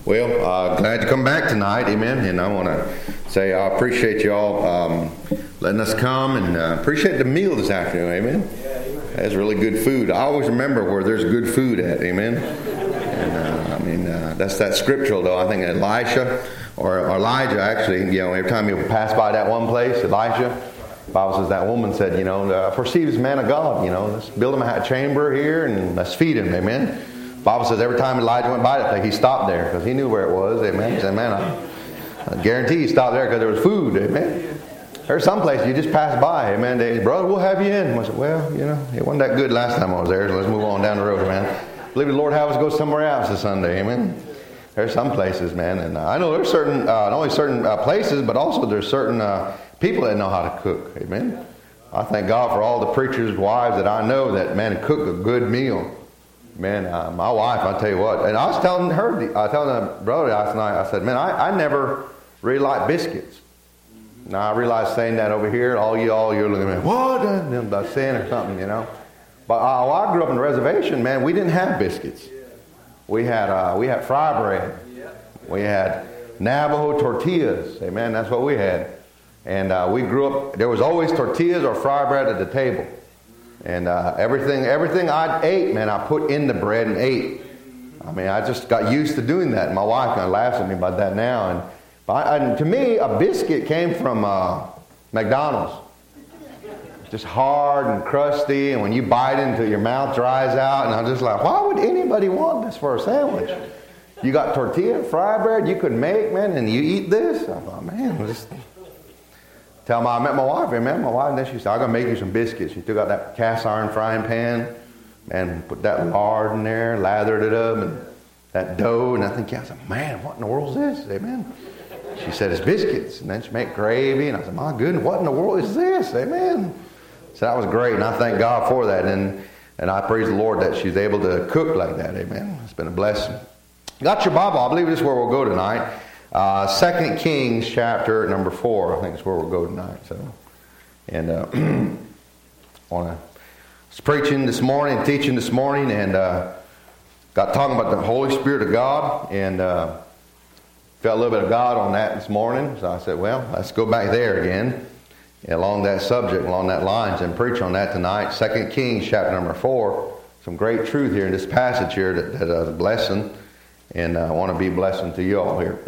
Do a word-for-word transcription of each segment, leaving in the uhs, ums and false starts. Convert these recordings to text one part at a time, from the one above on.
Well, uh, glad to come back tonight, amen. And I want to say I appreciate y'all um, letting us come, and uh, appreciate the meal this afternoon, amen. That's really good food. I always remember where there's good food at, amen. And uh, I mean, uh, that's that scriptural though. I think Elisha or, or Elijah actually, you know, every time you pass by that one place, Elisha, the Bible says that woman said, you know, I perceive this man of God, you know, let's build him a chamber here and let's feed him, amen. The Bible says every time Elijah went by that place, he stopped there because he knew where it was, amen. He said, man, I, I guarantee he stopped there because there was food, amen. There's some places you just pass by, amen. They, brother, we'll have you in. I said, well, you know, it wasn't that good last time I was there, so let's move on down the road, man. I believe the Lord have us go somewhere else this Sunday, amen. There's some places, man, and uh, I know there's certain, uh, not only certain uh, places, but also there's certain uh, people that know how to cook, amen. I thank God for all the preachers' wives that I know that, man, cook a good meal. Man, uh, my wife, I'll tell you what, and I was telling her, I was telling her brother last night, I said, man, I, I never really liked biscuits. Now, I realize saying that over here, all you all, you're looking at me, what? I'm about sin or something, you know. But uh, while I grew up in the reservation, man, we didn't have biscuits. We had uh, we had fry bread. We had Navajo tortillas. Amen, that's what we had. And uh, we grew up, there was always tortillas or fry bread at the table. And uh, everything everything I ate, man, I put in the bread and ate. I mean, I just got used to doing that. My wife kind of laughs at me about that now. And, but I, and to me, a biscuit came from uh, McDonald's. Just hard and crusty, and when you bite into it, your mouth dries out. And I'm just like, why would anybody want this for a sandwich? You got tortilla, fry bread you could make, man, and you eat this? I thought, man, just... Tell my, I met my wife, man. My wife, and then she said, I'm going to make you some biscuits. She took out that cast iron frying pan and put that lard in there, lathered it up, and that dough. And I think, yeah, I said, man, what in the world is this? Amen. She said, it's biscuits. And then she made gravy. And I said, my goodness, what in the world is this? Amen. So that was great. And I thank God for that. And, and I praise the Lord that she's able to cook like that. Amen. It's been a blessing. Got your Bible? I believe this is where we'll go tonight. Uh, Second Kings chapter number four, I think is where we'll go tonight. So, and uh, I want to was preaching this morning, teaching this morning, and uh, got talking about the Holy Spirit of God, and uh, felt a little bit of God on that this morning. So I said, well, let's go back there again, along that subject, along that lines, and preach on that tonight. Second Kings chapter number four. Some great truth here in this passage here that, that is a blessing. And I want to be a blessing to you all here.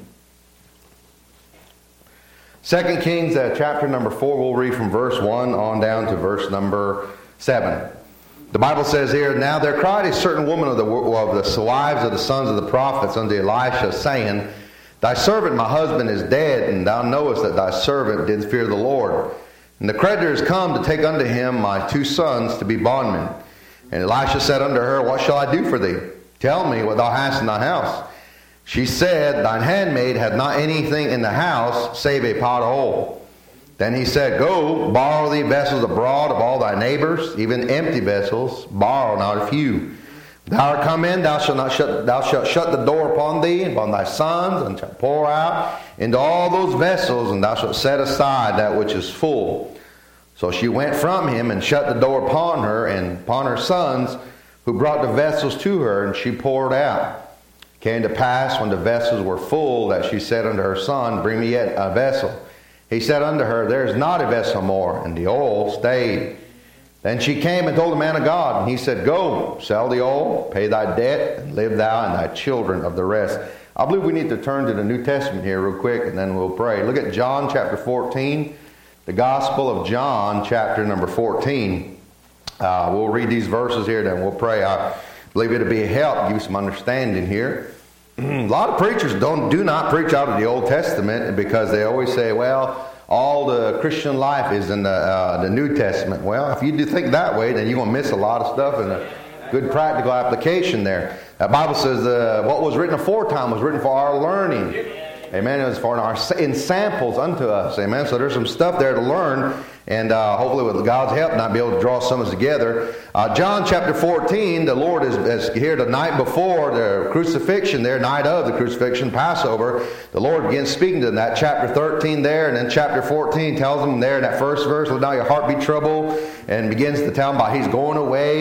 Second Kings uh, chapter number four, we'll read from verse one on down to verse number seven. The Bible says here, now there cried a certain woman of the, of the wives of the sons of the prophets unto Elisha, saying, thy servant my husband is dead, and thou knowest that thy servant did fear the Lord. And the creditors come to take unto him my two sons to be bondmen. And Elisha said unto her, what shall I do for thee? Tell me what thou hast in thy house. She said, thine handmaid hath not anything in the house, save a pot of oil. Then he said, go, borrow thee vessels abroad of all thy neighbors, even empty vessels, borrow not a few. Thou art come in, thou shalt not shut, thou shalt shut the door upon thee, upon thy sons, and shalt pour out into all those vessels, and thou shalt set aside that which is full. So she went from him, and shut the door upon her, and upon her sons, who brought the vessels to her, and she poured out. It came to pass, when the vessels were full, that she said unto her son, bring me yet a vessel. He said unto her, there is not a vessel more, and the oil stayed. Then she came and told the man of God, and he said, go, sell the oil, pay thy debt, and live thou and thy children of the rest. I believe we need to turn to the New Testament here real quick, and then we'll pray. Look at John chapter fourteen, the Gospel of John chapter number fourteen. Uh, we'll read these verses here, then we'll pray. I believe it'll be a help, give you some understanding here. A lot of preachers don't do not preach out of the Old Testament because they always say, well, all the Christian life is in the uh, the New Testament. Well, if you do think that way, then you're going to miss a lot of stuff and a good practical application there. The Bible says uh, what was written aforetime was written for our learning. Amen. It was for our in samples unto us. Amen. So there's some stuff there to learn. And uh, hopefully with God's help, not be able to draw some of us together. Uh, John chapter fourteen, the Lord is, is here the night before the crucifixion there, night of the crucifixion, Passover. The Lord begins speaking to them. That chapter thirteen there, and then chapter fourteen tells them there in that first verse, let not your heart be troubled, and begins to tell them about He's going away.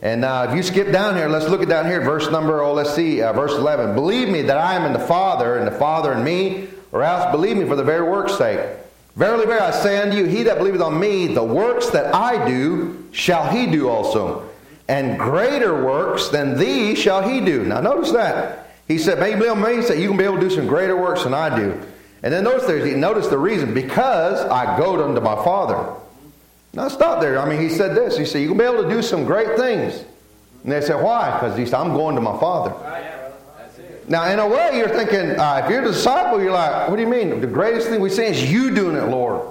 And uh, if you skip down here, let's look at down here, verse number, oh, let's see, uh, verse eleven. Believe me that I am in the Father, and the Father in me, or else believe me for the very work's sake. Verily, verily, I say unto you, he that believeth on me, the works that I do, shall he do also. And greater works than these shall he do. Now notice that. He said, man, you believe on me? He said, you can be able to do some greater works than I do. And then notice, there, notice the reason. Because I go unto my Father. Now stop there. I mean, he said this. He said, you can be able to do some great things. And they said, why? Because he said, I'm going to my Father. Now, in a way, you're thinking, uh, if you're a disciple, you're like, what do you mean? The greatest thing we see is you doing it, Lord.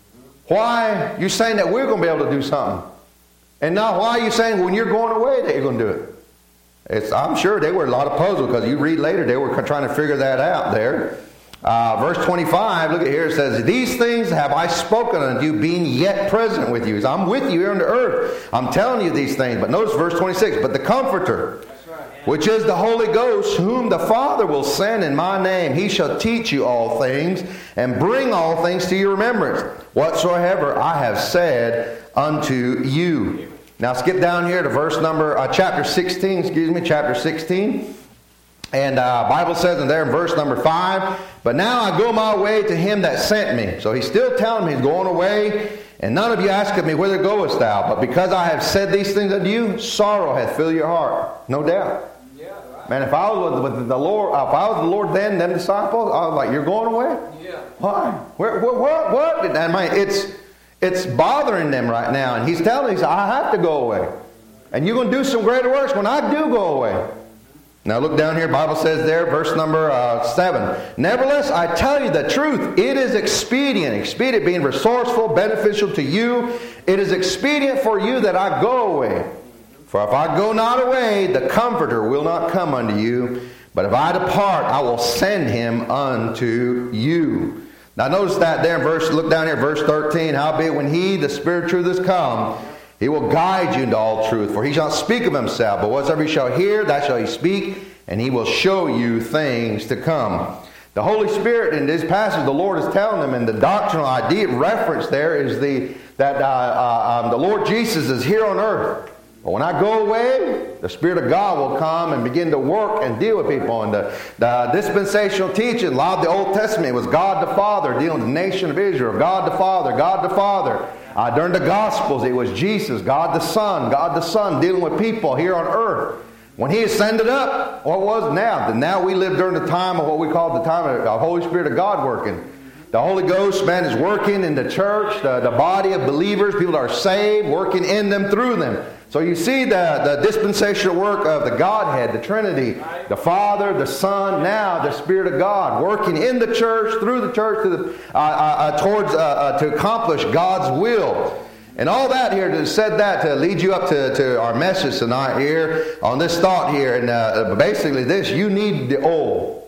Why? You're saying that we're going to be able to do something. And now, why are you saying when you're going away that you're going to do it? It's, I'm sure they were a lot of puzzled, because you read later, they were trying to figure that out there. Uh, verse twenty-five, look at here, it says, these things have I spoken unto you, being yet present with you. I'm with you here on the earth. I'm telling you these things. But notice verse twenty-six, but the Comforter, which is the Holy Ghost, whom the Father will send in my name, he shall teach you all things, and bring all things to your remembrance, whatsoever I have said unto you. Now skip down here to verse number, uh, chapter sixteen, excuse me, chapter sixteen. And uh, Bible says in there in verse number five, but now I go my way to him that sent me. So he's still telling me he's going away. And none of you ask of me, whither goest thou? But because I have said these things unto you, sorrow hath filled your heart. No doubt. Yeah, right. Man, if I was with the Lord, if I was the Lord then, them disciples, I was like, you're going away? Yeah. Why? Where, where, what? What? And I mean, it's, it's bothering them right now. And he's telling them, I have to go away. And you're going to do some greater works when I do go away. Now look down here, Bible says there, verse number uh, seven. Nevertheless, I tell you the truth, it is expedient, expedient being resourceful, beneficial to you. It is expedient for you that I go away. For if I go not away, the Comforter will not come unto you. But if I depart, I will send him unto you. Now notice that there in verse, look down here, verse thirteen. Howbeit when he, the Spirit of truth, is come, he will guide you into all truth. For he shall not speak of himself, but whatsoever he shall hear, that shall he speak, and he will show you things to come. The Holy Spirit, in this passage, the Lord is telling them, and the doctrinal idea reference there is the that uh, uh, um, the Lord Jesus is here on earth. But when I go away, the Spirit of God will come and begin to work and deal with people. And the, the dispensational teaching, a lot of the Old Testament was God the Father dealing with the nation of Israel. God the Father, God the Father. Uh, during the Gospels, it was Jesus, God the Son, God the Son dealing with people here on earth. When He ascended up, what was it now? Now we live during the time of what we call the time of the Holy Spirit of God working. The Holy Ghost, man, is working in the church, the, the body of believers, people that are saved, working in them, through them. So you see the, the dispensational work of the Godhead, the Trinity, the Father, the Son, now the Spirit of God, working in the church, through the church, to the, uh, uh, towards uh, uh, to accomplish God's will. And all that here, to said that to lead you up to, to our message tonight here, on this thought here. And uh, basically this, you need the oil.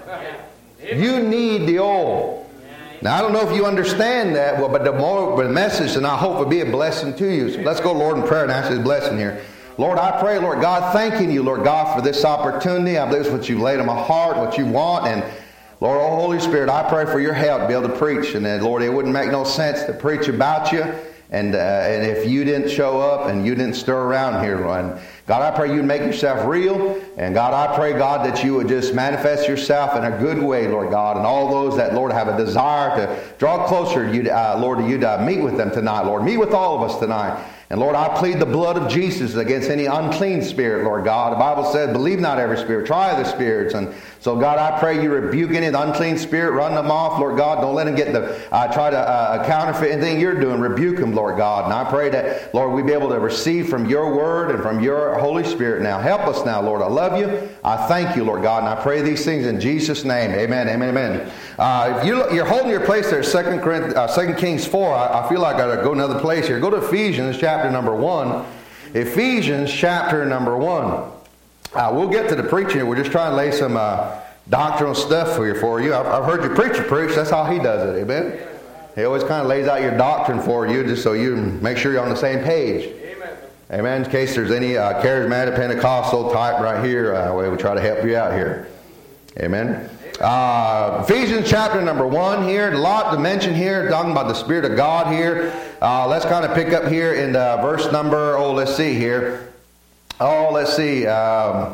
You need the oil. Now, I don't know if you understand that, well, but the more the message, and I hope will be a blessing to you. So let's go, Lord, in prayer and ask His blessing here. Lord, I pray, Lord God, thanking you, Lord God, for this opportunity. I believe it's what you laid on my heart, what you want. And Lord, oh Holy Spirit, I pray for your help to be able to preach. And then, Lord, it wouldn't make no sense to preach about you. And uh, and if you didn't show up and you didn't stir around here, Lord, God, I pray you'd make yourself real. And God, I pray, God, that you would just manifest yourself in a good way, Lord God. And all those that, Lord, have a desire to draw closer to you, uh, Lord, to you to meet with them tonight, Lord. Meet with all of us tonight. And Lord, I plead the blood of Jesus against any unclean spirit, Lord God. The Bible says, believe not every spirit, try the spirits. And so, God, I pray you rebuke any of the unclean spirit, run them off, Lord God. Don't let them get the, uh, try to uh, counterfeit anything you're doing. Rebuke them, Lord God. And I pray that, Lord, we be able to receive from your word and from your Holy Spirit now. Help us now, Lord. I love you. I thank you, Lord God. And I pray these things in Jesus' name. Amen, amen, amen. Uh, if you, you're holding your place there, Second Kings four, I, I feel like I got to go another place here. Go to Ephesians chapter number one. Ephesians chapter number one. Uh, we'll get to the preaching. We're just trying to lay some uh, doctrinal stuff here for you. I've, I've heard your preacher preach. That's how he does it. Amen. He always kind of lays out your doctrine for you just so you make sure you're on the same page. Amen. Amen. In case there's any uh, charismatic Pentecostal type right here, uh, we try to help you out here. Amen. Uh, Ephesians chapter number one here. A lot to mention here, talking about the Spirit of God here. Uh, let's kind of pick up here in uh, verse number, oh, let's see here. Oh, let's see. Um,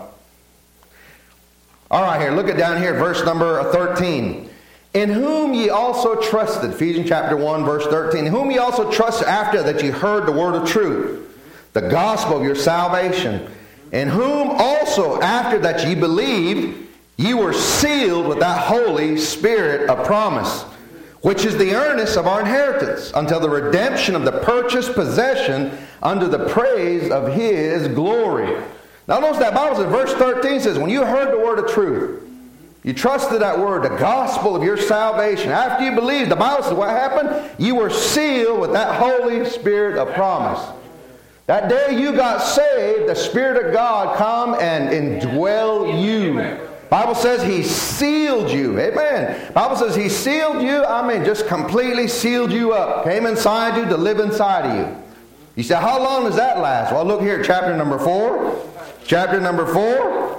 all right, here. Look at down here, verse number thirteen. In whom ye also trusted. Ephesians chapter one, verse thirteen. In whom ye also trusted after that ye heard the word of truth, the gospel of your salvation. In whom also after that ye believed, ye were sealed with that Holy Spirit of promise, which is the earnest of our inheritance, until the redemption of the purchased possession unto the praise of His glory. Now notice that Bible says, verse thirteen says, when you heard the word of truth, you trusted that word, the gospel of your salvation. After you believed, the Bible says what happened? You were sealed with that Holy Spirit of promise. That day you got saved, the Spirit of God come and indwell you. Bible says He sealed you. Amen. Bible says He sealed you. I mean, just completely sealed you up. Came inside you to live inside of you. You say, how long does that last? Well, look here, chapter number four. Chapter number four.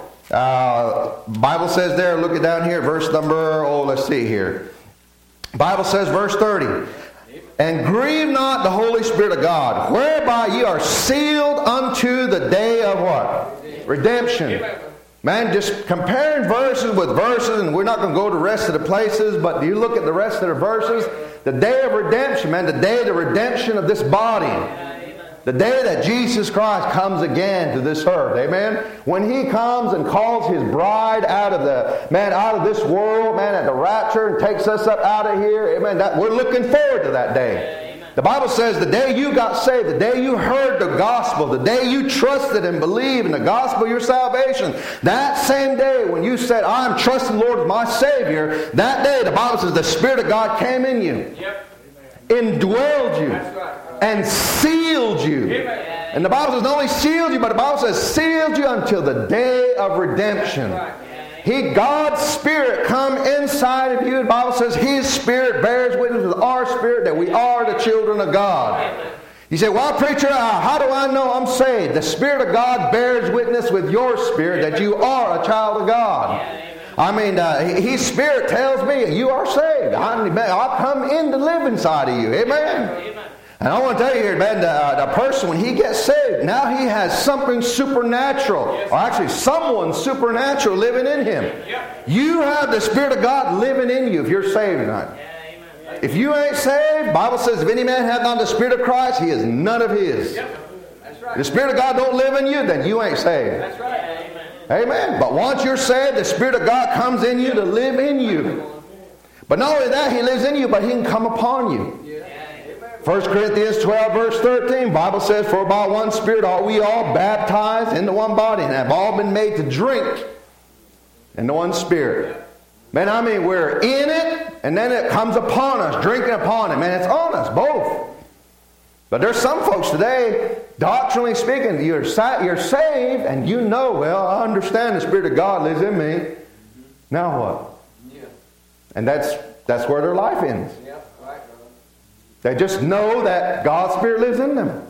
Uh, Bible says there, look it down here, verse number, oh, let's see here. Bible says, verse thirty. And grieve not the Holy Spirit of God, whereby ye are sealed unto the day of what? Redemption. Man, just comparing verses with verses, and we're not going to go to the rest of the places, but you look at the rest of the verses, the day of redemption, man, the day of the redemption of this body. The day that Jesus Christ comes again to this earth. Amen. When He comes and calls His bride out of the, man, out of this world, man, at the rapture and takes us up out of here. Amen. That, we're looking forward to that day. Amen. The Bible says the day you got saved, the day you heard the gospel, the day you trusted and believed in the gospel of your salvation, that same day when you said, I'm trusting the Lord as my Savior, that day the Bible says the Spirit of God came in you. Yep. Indwelled you. That's right. And sealed you. Amen. And the Bible says not only sealed you, but the Bible says sealed you until the day of redemption. He, God's Spirit, come inside of you. The Bible says His Spirit bears witness with our spirit that we are the children of God. You say, well, preacher, how do I know I'm saved? The Spirit of God bears witness with your spirit that you are a child of God. I mean, uh, His Spirit tells me you are saved. I've come in to live inside of you. Amen. And I want to tell you here, man, the, uh, the person, when he gets saved, now he has something supernatural, or actually someone supernatural living in him. You have the Spirit of God living in you if you're saved tonight. If you ain't saved, the Bible says, if any man hath not the Spirit of Christ, he is none of His. The Spirit of God don't live in you, then you ain't saved. That's right. Amen. But once you're saved, the Spirit of God comes in you to live in you. But not only that, He lives in you, but He can come upon you. First Corinthians twelve, verse thirteen, Bible says, for by one Spirit are we all baptized into one body, and have all been made to drink into one Spirit. Man, I mean, we're in it, and then it comes upon us, drinking upon it. Man, it's on us, both. But there's some folks today, doctrinally speaking, you're, you're saved, and you know, well, I understand the Spirit of God lives in me. Now what? Yeah. And that's that's where their life ends. Yeah, right, they just know that God's Spirit lives in them.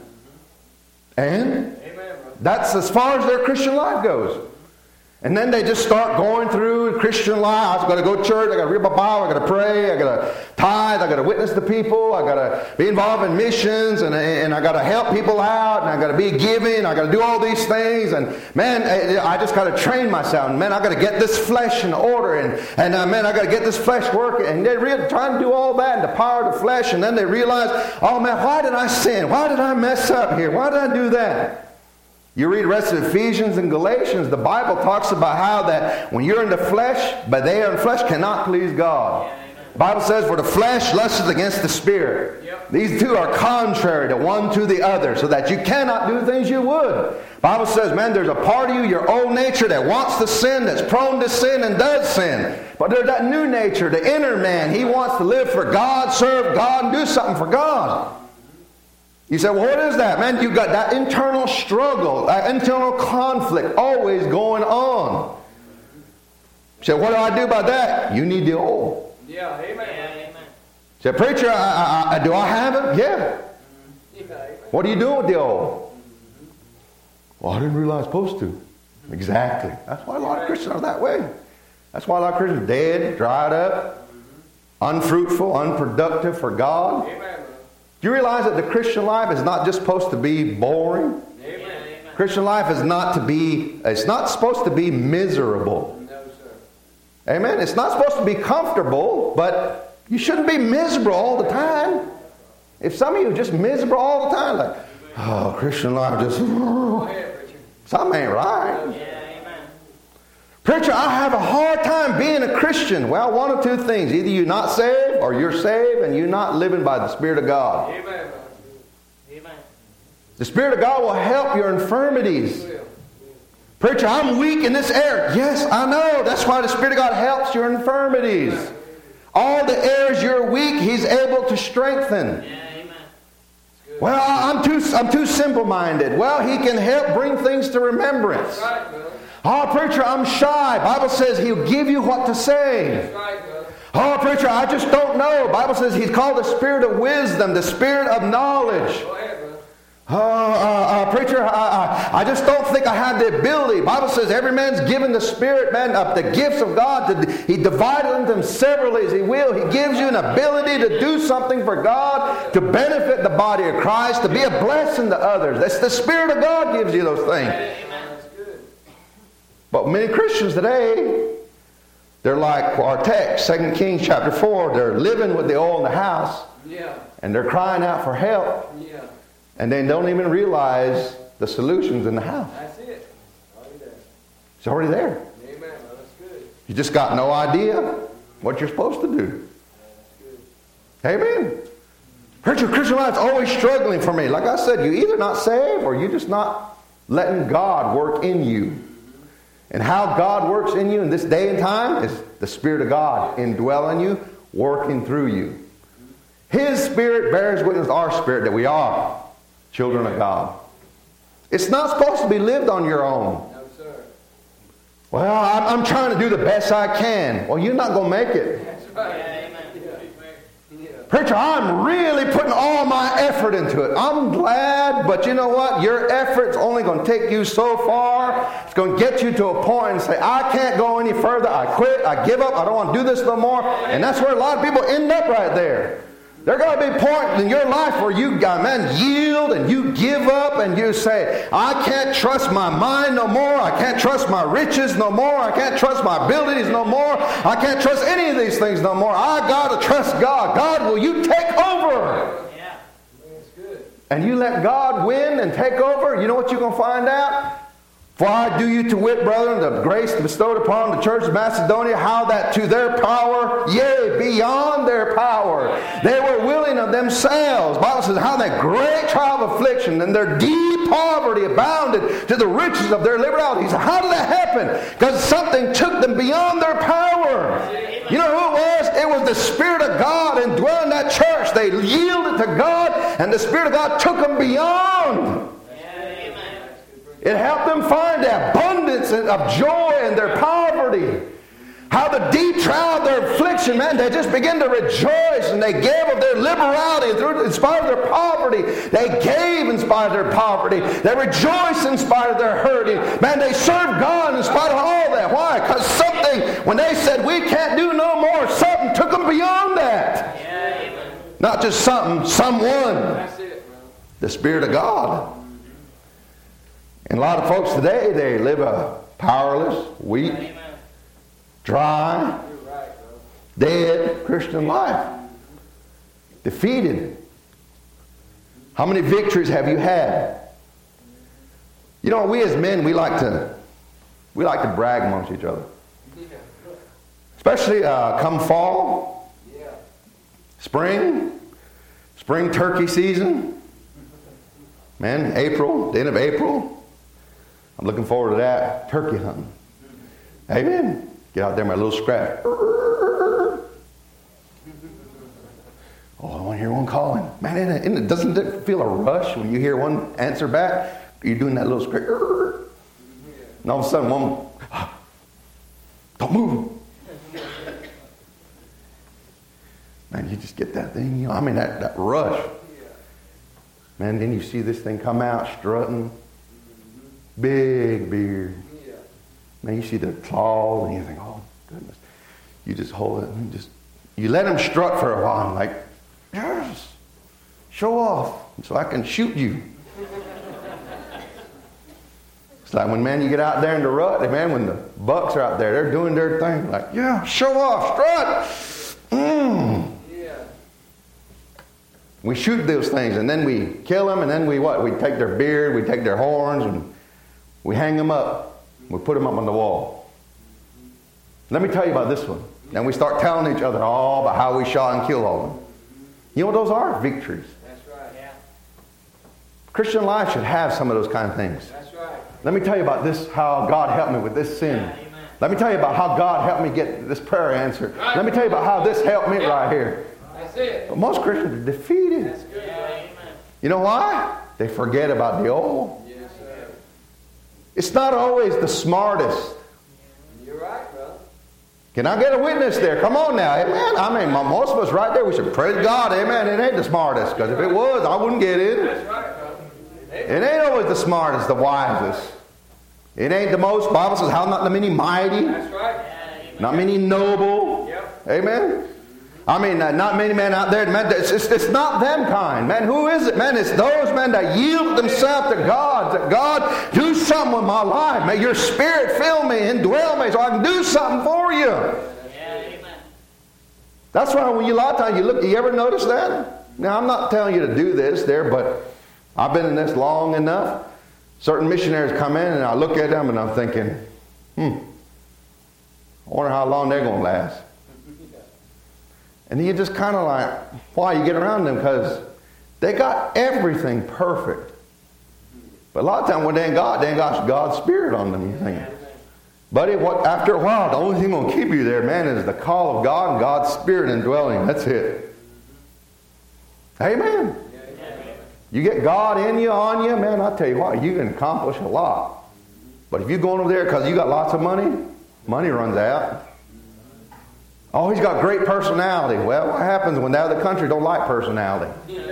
And Amen, that's as far as their Christian life goes. And then they just start going through Christian life. I've got to go to church. I've got to read my Bible. I've got to pray. I've got to tithe. I've got to witness to people. I've got to be involved in missions. And, and I've got to help people out. And I've got to be giving. I've got to do all these things. And man, I just got to train myself. And man, I've got to get this flesh in order. And, and uh, man, I've got to get this flesh working. And they're really trying to do all that and the power of the flesh. And then they realize, oh man, why did I sin? Why did I mess up here? Why did I do that? You read the rest of Ephesians and Galatians, the Bible talks about how that when you're in the flesh, but they are in the flesh cannot please God. The Bible says, for the flesh lusts against the Spirit. Yep. These two are contrary to one to the other, so that you cannot do things you would. The Bible says, man, there's a part of you, your old nature, that wants to sin, that's prone to sin and does sin. But there's that new nature, the inner man. He wants to live for God, serve God, and do something for God. You say, well, what is that? Man, you've got that internal struggle, that internal conflict always going on. You say, what do I do about that? You need the oil. Yeah, amen. You say, preacher, I, I, I, do I have it? Yeah. yeah what are you doing with the oil? Well, I didn't realize I was supposed to. Exactly. That's why a lot of Christians are that way. That's why a lot of Christians are dead, dried up, unfruitful, unproductive for God. Amen. Do you realize that the Christian life is not just supposed to be boring? Amen. Christian life is not to be, it's not supposed to be miserable. No, sir. Amen? It's not supposed to be comfortable, but you shouldn't be miserable all the time. If some of you are just miserable all the time, like, oh, Christian life just, something ain't right. Preacher, I have a hard time being a Christian. Well, one of two things. Either you're not saved or you're saved and you're not living by the Spirit of God. Amen. Amen. The Spirit of God will help your infirmities. Preacher, I'm weak in this area. Yes, I know. That's why the Spirit of God helps your infirmities. All the areas you're weak, He's able to strengthen. Well, I'm too, I'm too simple-minded. Well, He can help bring things to remembrance. Oh, preacher, I'm shy. Bible says He'll give you what to say. Oh, preacher, I just don't know. Bible says He's called the Spirit of wisdom, the Spirit of knowledge. Oh, uh, uh, preacher, I, I, I just don't think I have the ability. Bible says every man's given the Spirit, man, uh, the gifts of God. To, he divided them severally as He will. He gives you an ability to do something for God, to benefit the body of Christ, to be a blessing to others. That's the Spirit of God gives you those things. But many Christians today, they're like our text, Second Kings chapter four. They're living with the oil in the house. Yeah. And they're crying out for help. Yeah. And they don't even realize the solution's in the house. That's it. Already there. It's already there. Amen. Well, that's good. You just got no idea what you're supposed to do. That's good. Amen. Preacher, Christian life's always struggling for me. Like I said, you either not saved or you're just not letting God work in you. And how God works in you in this day and time is the Spirit of God indwelling you, working through you. His Spirit bears witness with our spirit that we are children of God. It's not supposed to be lived on your own. No, sir. Well, I'm, I'm trying to do the best I can. Well, you're not going to make it. That's right. Yeah, amen. Yeah. Preacher, I'm really putting all my effort into it. I'm glad, but you know what? Your effort's only going to take you so far. It's going to get you to a point and say, I can't go any further. I quit. I give up. I don't want to do this no more. And that's where a lot of people end up right there. There's got to be a point in your life where you, man, yield and you give up and you say, I can't trust my mind no more. I can't trust my riches no more. I can't trust my abilities no more. I can't trust any of these things no more. I got to trust God. God, will you take over? Yeah. That's good. And you let God win and take over. You know what you're going to find out? For I do you to wit, brethren, the grace bestowed upon the church of Macedonia, how that to their power, yea, beyond their power, they were willing of themselves. The Bible says how that great trial of affliction and their deep poverty abounded to the riches of their liberality. He said, how did that happen? Because something took them beyond their power. You know who it was? It was the Spirit of God indwelling that church. They yielded to God, and the Spirit of God took them beyond. It helped them find the abundance of joy in their poverty. How the deep trial of their affliction, man, they just began to rejoice and they gave of their liberality in spite of their poverty. They gave in spite of their poverty. They rejoiced in spite of their hurting. Man, they served God in spite of all that. Why? Because something, when they said we can't do no more, something took them beyond that. Yeah, not just something, someone. That's it, bro. The Spirit of God. And a lot of folks today, they live a powerless, weak, dry, dead Christian life. Defeated. How many victories have you had? You know, we as men, we like to we like to brag amongst each other. Especially uh, come fall, spring, spring turkey season. Man, April, the end of April. I'm looking forward to that. Turkey hunting. Amen. Get out there, my little scrap. Oh, I want to hear one calling. Man, isn't it, isn't it, doesn't it feel a rush when you hear one answer back? You're doing that little scrap. And all of a sudden, one, don't move. Man, you just get that thing. You know, I mean, that, that rush. Man, then you see this thing come out strutting. Big beard. Man, you see the claws and you think, oh, goodness. You just hold it and just, you let him strut for a while and like, yes, show off so I can shoot you. It's like when, man, you get out there in the rut, man, when the bucks are out there, they're doing their thing. Like, yeah, show off, strut. Mm. Yeah. We shoot those things, and then we kill them, and then we what? We take their beard, we take their horns, and we hang them up. We put them up on the wall. Let me tell you about this one. And we start telling each other all about how we shot and killed all of them. You know what those are? Victories. That's right. Yeah. Christian life should have some of those kind of things. That's right. Let me tell you about this, how God helped me with this sin. Yeah, Let me tell you about how God helped me get this prayer answered. Right. Let me tell you about how this helped me yeah. right here. That's it. But most Christians are defeated. That's good. Yeah, you know why? They forget about the old. Yes, sir. It's not always the smartest. You're right, brother. Can I get a witness there? Come on now. Amen. I mean, most of us right there, we should praise God. Amen. It ain't the smartest. Because if it was, I wouldn't get in. That's right, brother. It ain't always the smartest, the wisest. It ain't the most. Bible says, how not the many mighty. That's right. Not many noble. Yep. Amen. I mean, uh, not many men out there. Man, it's, it's, it's not them kind. Man, who is it? Man, it's those men that yield themselves to God. That God, do something with my life. May your spirit fill me and dwell me so I can do something for you. Yeah, amen. That's why when you, a lot of times you look, you ever notice that? Now, I'm not telling you to do this there, but I've been in this long enough. Certain missionaries come in and I look at them and I'm thinking, hmm, I wonder how long they're going to last. And then you just kind of like, why you get around them? Because they got everything perfect. But a lot of times when they ain't God, they ain't got God's Spirit on them. You think, buddy, what? After a while, the only thing going to keep you there, man, is the call of God and God's Spirit indwelling. That's it. Amen. You get God in you, on you, man, I tell you what, you can accomplish a lot. But if you're going over there because you got lots of money, money runs out. Oh, he's got great personality. Well, what happens when the other country don't like personality?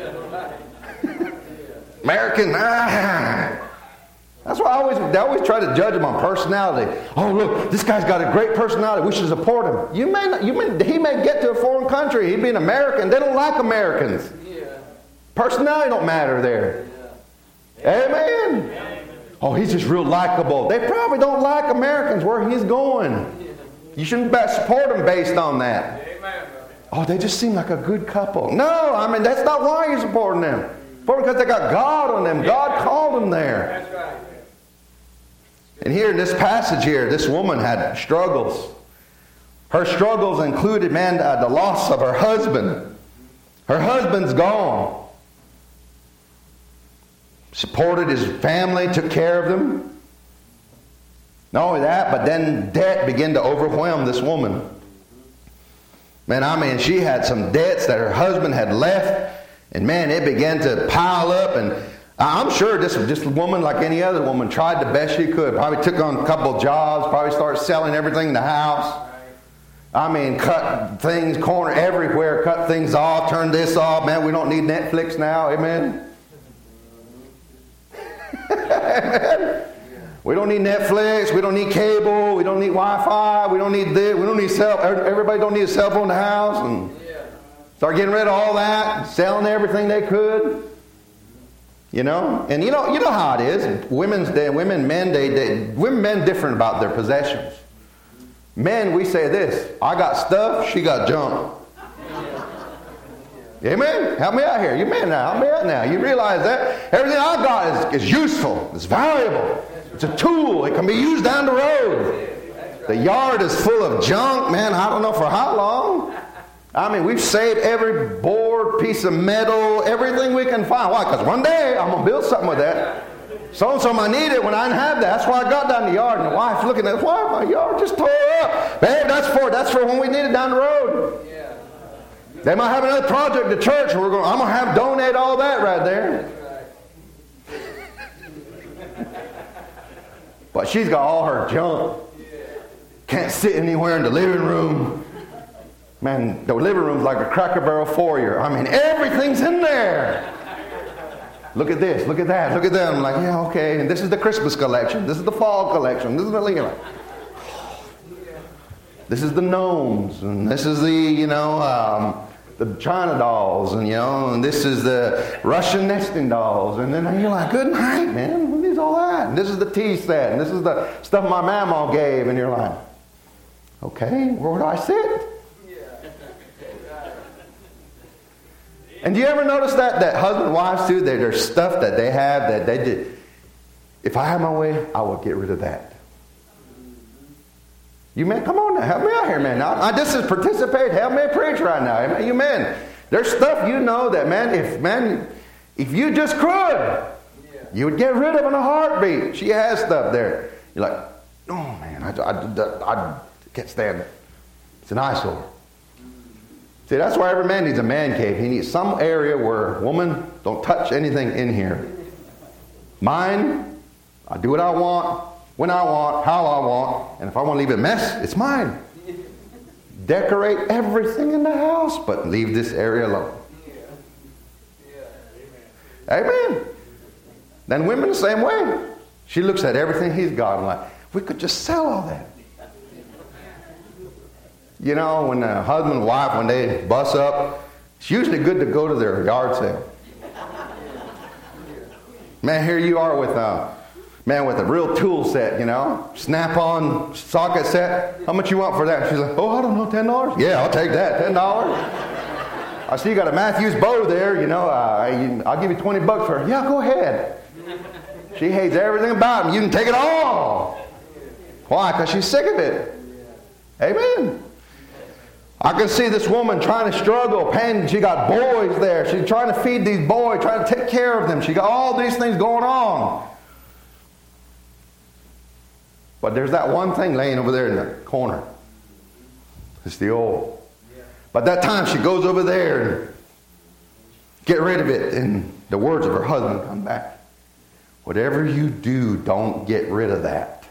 American, ah. That's why I always, they always try to judge him on personality. Oh, look, this guy's got a great personality. We should support him. You may not, you may, he may get to a foreign country. He'd be an American. They don't like Americans. Personality don't matter there. Amen. Oh, he's just real likable. They probably don't like Americans where he's going. You shouldn't support them based on that. Oh, they just seem like a good couple. No, I mean, that's not why you're supporting them. Because they got God on them. God called them there. That's right. And here in this passage here, this woman had struggles. Her struggles included, man, uh, the loss of her husband. Her husband's gone. Supported his family, took care of them. Not only that, but then debt began to overwhelm this woman. Man, I mean, she had some debts that her husband had left. And man, it began to pile up. And I'm sure this was just a woman like any other woman, tried the best she could. Probably took on a couple of jobs. Probably started selling everything in the house. I mean, cut things, corner everywhere. Cut things off, turn this off. Man, we don't need Netflix now. Amen. Amen. We don't need Netflix. We don't need cable. We don't need Wi-Fi. We don't need this. We don't need cell. Everybody don't need a cell phone in the house. And start getting rid of all that, selling everything they could. You know, and you know, you know how it is. Women's day, women, men, they, they, women, men, different about their possessions. Men, we say this: I got stuff, she got junk. Amen? Help me out here. You men now, help me out now. You realize that everything I got is, is useful. It's valuable. It's a tool. It can be used down the road. The yard is full of junk, man. I don't know for how long. I mean, we've saved every board, piece of metal, everything we can find. Why? Because one day I'm going to build something with that. So-and-so might need it when I didn't have that. That's why I got down the yard. And the wife's looking at, why my yard just tore up? Babe, that's for that's for when we need it down the road. They might have another project at church, and we're going. I'm going to have donate all that right there. But she's got all her junk. Can't sit anywhere in the living room. Man, the living room's like a Cracker Barrel foyer. I mean, everything's in there. Look at this. Look at that. Look at that. I'm like, yeah, okay. And this is the Christmas collection. This is the fall collection. This is the like, this is the gnomes, and this is the you know. Um, the China dolls, and you know, and this is the Russian nesting dolls, and then you're like, good night, man, what is all that? that. And this is the tea set. And this is the stuff my mama gave. And you're like, okay, where do I sit? And do you ever notice that? That husband and wives too, that there's stuff that they have that they did. If I had my way, I would get rid of that. You men, come on now, help me out here, man. I, I just is participate, help me preach right now. Amen. You men, there's stuff you know that, man, if man, if you just could, yeah. you would get rid of in a heartbeat. She has stuff there. You're like, oh man, I, I, I, I can't stand it. It's an eyesore. See, that's why every man needs a man cave. He needs some area where, woman, don't touch anything in here. Mine, I do what I want, when I want, how I want, and if I want to leave it a mess, it's mine. Decorate everything in the house, but leave this area alone. Amen. Then women the same way. She looks at everything he's got and like, we could just sell all that. You know, when a husband and wife, when they bust up, it's usually good to go to their yard sale. Man, here you are with a man with a real tool set, you know, snap-on socket set. How much you want for that? She's like, oh, I don't know, ten dollars? Yeah, I'll take that, ten dollars. I see you got a Matthews bow there, you know, uh, I'll give you twenty bucks for it. Yeah, go ahead. She hates everything about him. You can take it all. Why? Because she's sick of it. Amen. I can see this woman trying to struggle, pain. She got boys there. She's trying to feed these boys, trying to take care of them. She got all these things going on. But there's that one thing laying over there in the corner. It's the oil. But that time she goes over there and get rid of it. And the words of her husband come back. Whatever you do, don't get rid of that.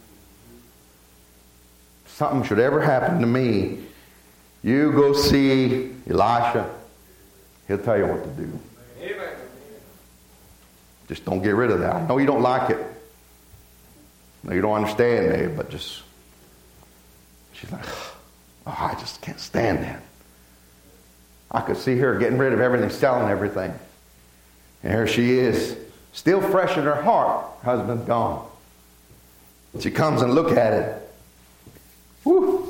If something should ever happen to me, you go see Elisha. He'll tell you what to do. Amen. Just don't get rid of that. I know you don't like it. No, you don't understand me, but just... She's like, oh, I just can't stand that. I could see her getting rid of everything, selling everything. And here she is, still fresh in her heart. Her husband's gone. She comes and look at it. Whew.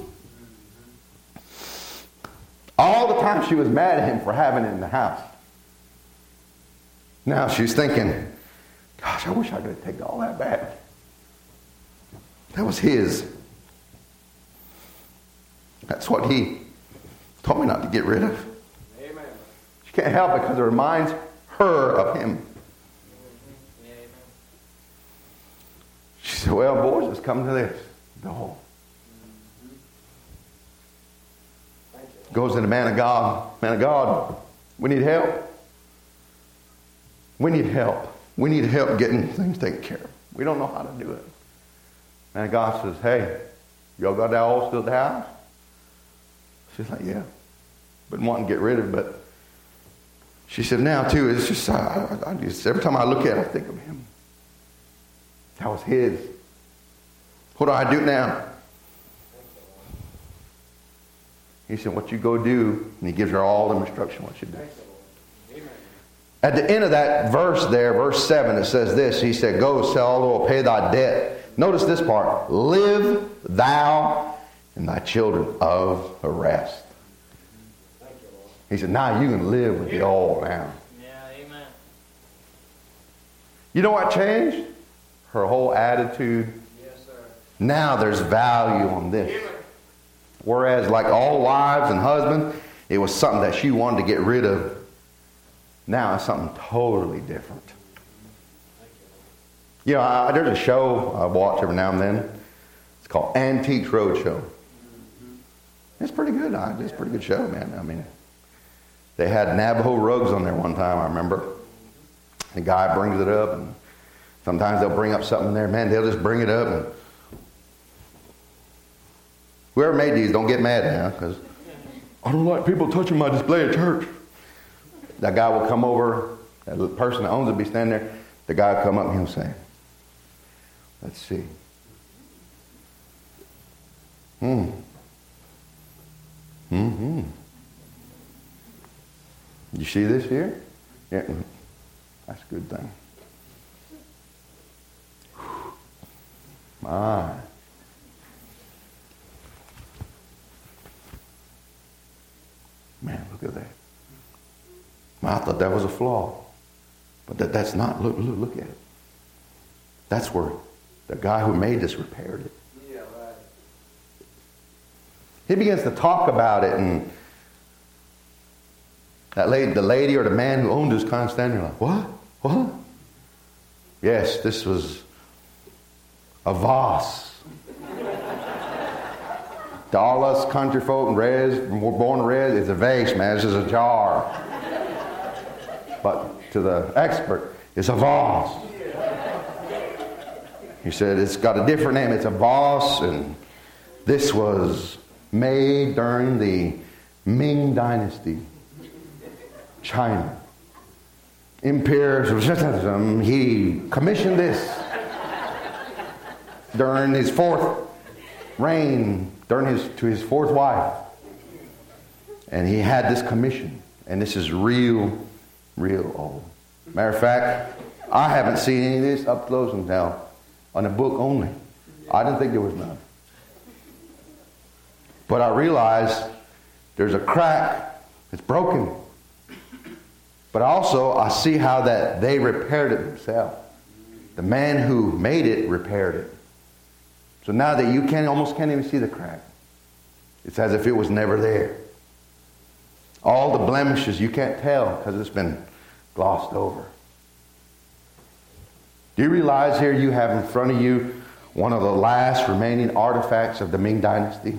All the time she was mad at him for having it in the house. Now she's thinking, gosh, I wish I could take all that back. That was his. That's what he told me not to get rid of. Amen. She can't help it because it reminds her of him. Mm-hmm. Amen. She said, well, boys, it's come to this. No. Goes to the man of God. Man of God, we need help. We need help. We need help getting things taken care of. We don't know how to do it. Man of God says, hey, y'all got that oil still at the house? She's like, yeah. Been wanting to get rid of it, but she said, now too, it's just, I, I, I just, every time I look at it, I think of him. That was his. What do I do now? He said, what you go do, and he gives her all the instruction what you do. At the end of that verse there, verse seven, it says this. He said, go sell all the oil, pay thy debt. Notice this part. Live thou and thy children of the rest. He said, now you can live with the oil now. Yeah, amen. You know what changed? Her whole attitude. Yes, sir. Now there's value on this. Whereas like all wives and husbands, it was something that she wanted to get rid of. Now it's something totally different. You know, I, there's a show I watch every now and then. It's called Antiques Roadshow. It's pretty good. It's a pretty good show, man. I mean, they had Navajo rugs on there one time, I remember. The guy brings it up, and sometimes they'll bring up something there. Man, they'll just bring it up, and whoever made these, don't get mad now, because I don't like people touching my display at church. That guy will come over, that person that owns it will be standing there. The guy will come up and he'll say, let's see. Hmm. Mm-hmm. You see this here? Yeah. That's a good thing. My. Man, look at that. I thought that was a flaw. But that, that's not. Look, look, look at it. That's where the guy who made this repaired it. Yeah, right. He begins to talk about it, and that lady, the lady or the man who owned this kind of standing there like, what? What? Yes, this was a vase. To all us country folk and res, born and res, it's a vase, man. This is a jar. But to the expert, it's a vase. He said it's got a different name. It's a vase, and this was made during the Ming Dynasty, China. Emperor, he commissioned this during his fourth reign, during his to his fourth wife, and he had this commission, and this is real, real old. Matter of fact, I haven't seen any of this up close and down on a book only. I didn't think there was none, but I realized there's a crack. It's broken. But also, I see how that they repaired it themselves. The man who made it repaired it. So now that you can almost can't even see the crack. It's as if it was never there. All the blemishes you can't tell because it's been glossed over. Do you realize here you have in front of you one of the last remaining artifacts of the Ming Dynasty?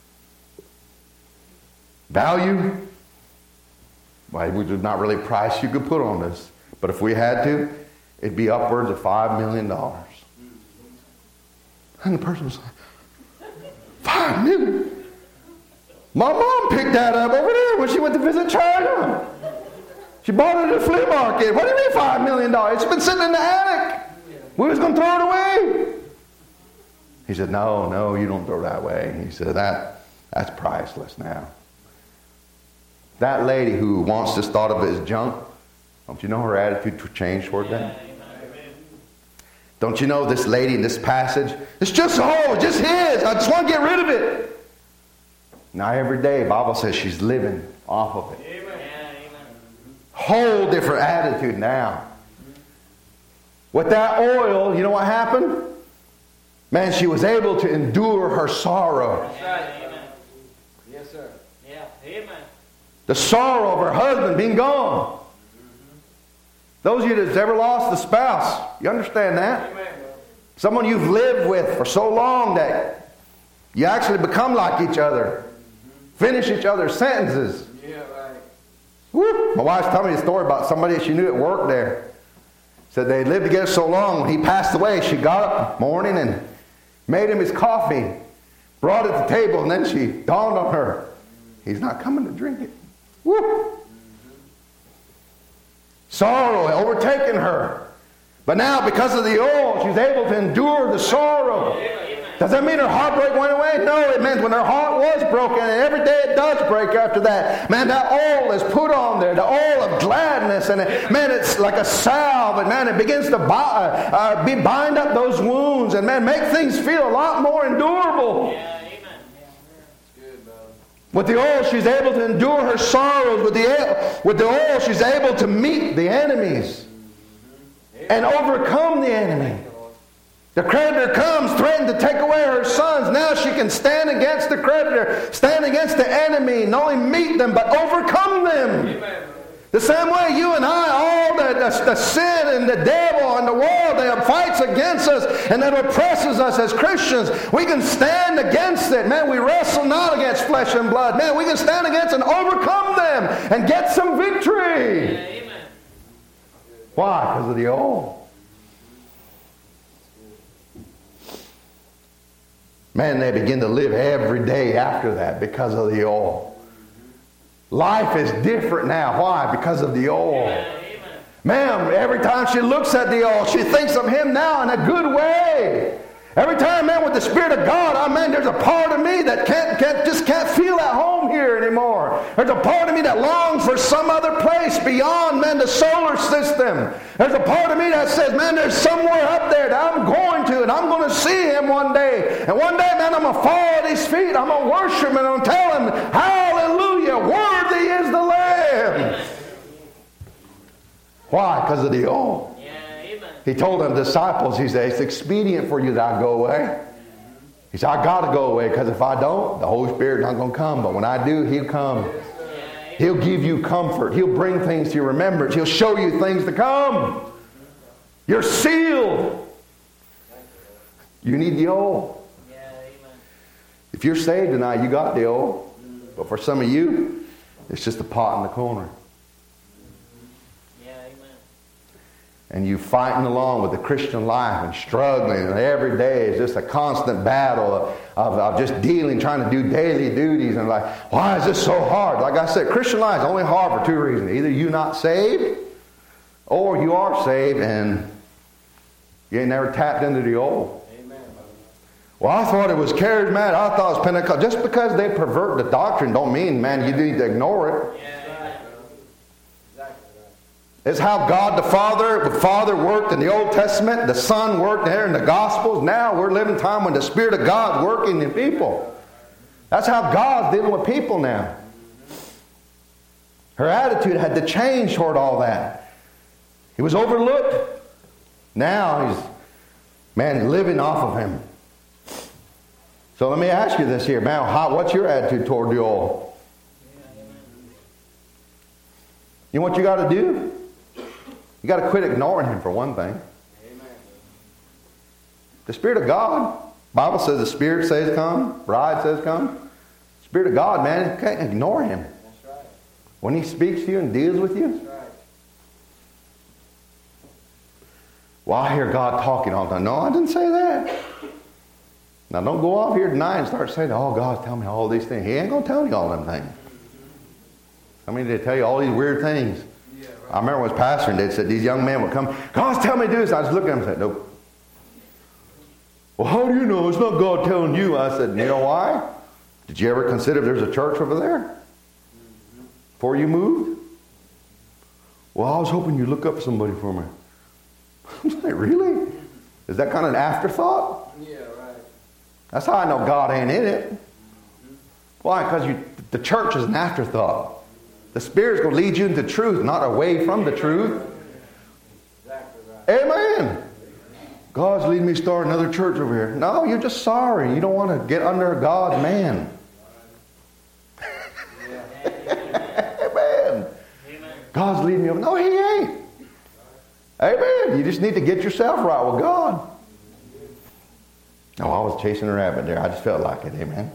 Value? Well, which is not really a price you could put on this. But if we had to, it'd be upwards of five million dollars. And the person was like, five million? My mom picked that up over there when she went to visit China. She bought it at the flea market. What do you mean five million dollars? It's been sitting in the attic. We was going to throw it away. He said, no, no, you don't throw that away. He said, that that's priceless now. That lady who once just thought of it as junk, don't you know her attitude changed toward that? Don't you know this lady in this passage? It's just oh, it's just his. I just want to get rid of it. Now every day, the Bible says she's living off of it. Whole different attitude now. With that oil, you know what happened? Man, she was able to endure her sorrow. That's right. Amen. Yes, sir. Yeah. Amen. The sorrow of her husband being gone. Those of you that's ever lost a spouse, you understand that? Amen. Someone you've lived with for so long that you actually become like each other. Finish each other's sentences. Yeah, right. Woo. My wife's telling me a story about somebody she knew at work there. Said they lived together so long, when he passed away, she got up in the morning and made him his coffee, brought it to the table, and then she dawned on her, he's not coming to drink it. Woo. Sorrow had overtaken her. But now, because of the oil, she's able to endure the sorrow. Does that mean her heartbreak went away? No, it meant when her heart was broken, and every day it does break after that. Man, that oil is put on there, the oil of gladness, and it, man, it's like a salve, and man, it begins to bind, uh, be, bind up those wounds, and man, make things feel a lot more endurable. Yeah, amen. That's good, brother. With the oil, she's able to endure her sorrows. With the, with the oil, she's able to meet the enemies and overcome the enemy. The creditor comes, threatened to take away her sons. Now she can stand against the creditor, stand against the enemy, not only meet them, but overcome them. Amen. The same way you and I, all the, the, the sin and the devil and the world that fights against us and that oppresses us as Christians, we can stand against it. Man, we wrestle not against flesh and blood. Man, we can stand against and overcome them and get some victory. Yeah, amen. Why? Because of the oil. Man, they begin to live every day after that because of the oil. Life is different now. Why? Because of the oil. Man, every time she looks at the oil, she thinks of him now in a good way. Every time, man, with the Spirit of God, I mean, there's a part of me that can't, can't just can't feel at home here anymore. There's a part of me that longs for some other place beyond, man, the solar system. There's a part of me that says, man, there's somewhere up there that I'm going to, and I'm going to see Him one day. And one day, man, I'm going to fall at His feet. I'm going to worship Him, and I'm going to tell Him, hallelujah, worthy is the Lamb. Why? Because of the old. He told them disciples, he said, it's expedient for you that I go away. He said, I got to go away, because if I don't, the Holy Spirit's not going to come. But when I do, He'll come. He'll give you comfort. He'll bring things to your remembrance. He'll show you things to come. You're sealed. You need the old. If you're saved tonight, you got the old. But for some of you, it's just a pot in the corner. And you fighting along with the Christian life and struggling, and every day is just a constant battle of, of, of just dealing, trying to do daily duties, and like, why is this so hard? Like I said, Christian life is only hard for two reasons. Either you're not saved, or you are saved and you ain't never tapped into the old. Amen. Well, I thought it was charismatic. I thought it was Pentecostal. Just because they pervert the doctrine don't mean, man, you need to ignore it. Yeah. It's how God the Father, the Father worked in the Old Testament. The Son worked there in the Gospels. Now we're living time when the Spirit of God is working in people. That's how God's dealing with people now. Her attitude had to change toward all that. He was overlooked. Now he's, man, living off of Him. So let me ask you this here, man. How, what's your attitude toward the old? You know what you got to do? You got to quit ignoring Him for one thing. Amen. The Spirit of God, Bible says the Spirit says come, bride says come. Spirit of God, man, you can't ignore Him. That's right. When He speaks to you and deals with you. That's right. Well, I hear God talking all the time. No, I didn't say that. Now don't go off here tonight and start saying, oh, God's telling me all these things. He ain't going to tell you all them things. I mean, they tell you all these weird things. I remember when I was pastoring, they said these young men would come, God's telling me to do this. I just looked at them and said, nope. Well, how do you know? It's not God telling you. I said, you know why? Did you ever consider there's a church over there? Before you moved? Well, I was hoping you'd look up somebody for me. I'm like, really? Is that kind of an afterthought? Yeah, right. That's how I know God ain't in it. Why? Because you, the church is an afterthought. The Spirit's going to lead you into truth, not away from the truth. Exactly right. Amen. God's leading me to start another church over here. No, you're just sorry. You don't want to get under God's man. Amen. God's leading me over. No, He ain't. Amen. You just need to get yourself right with God. No, I was chasing a rabbit there. I just felt like it. Amen.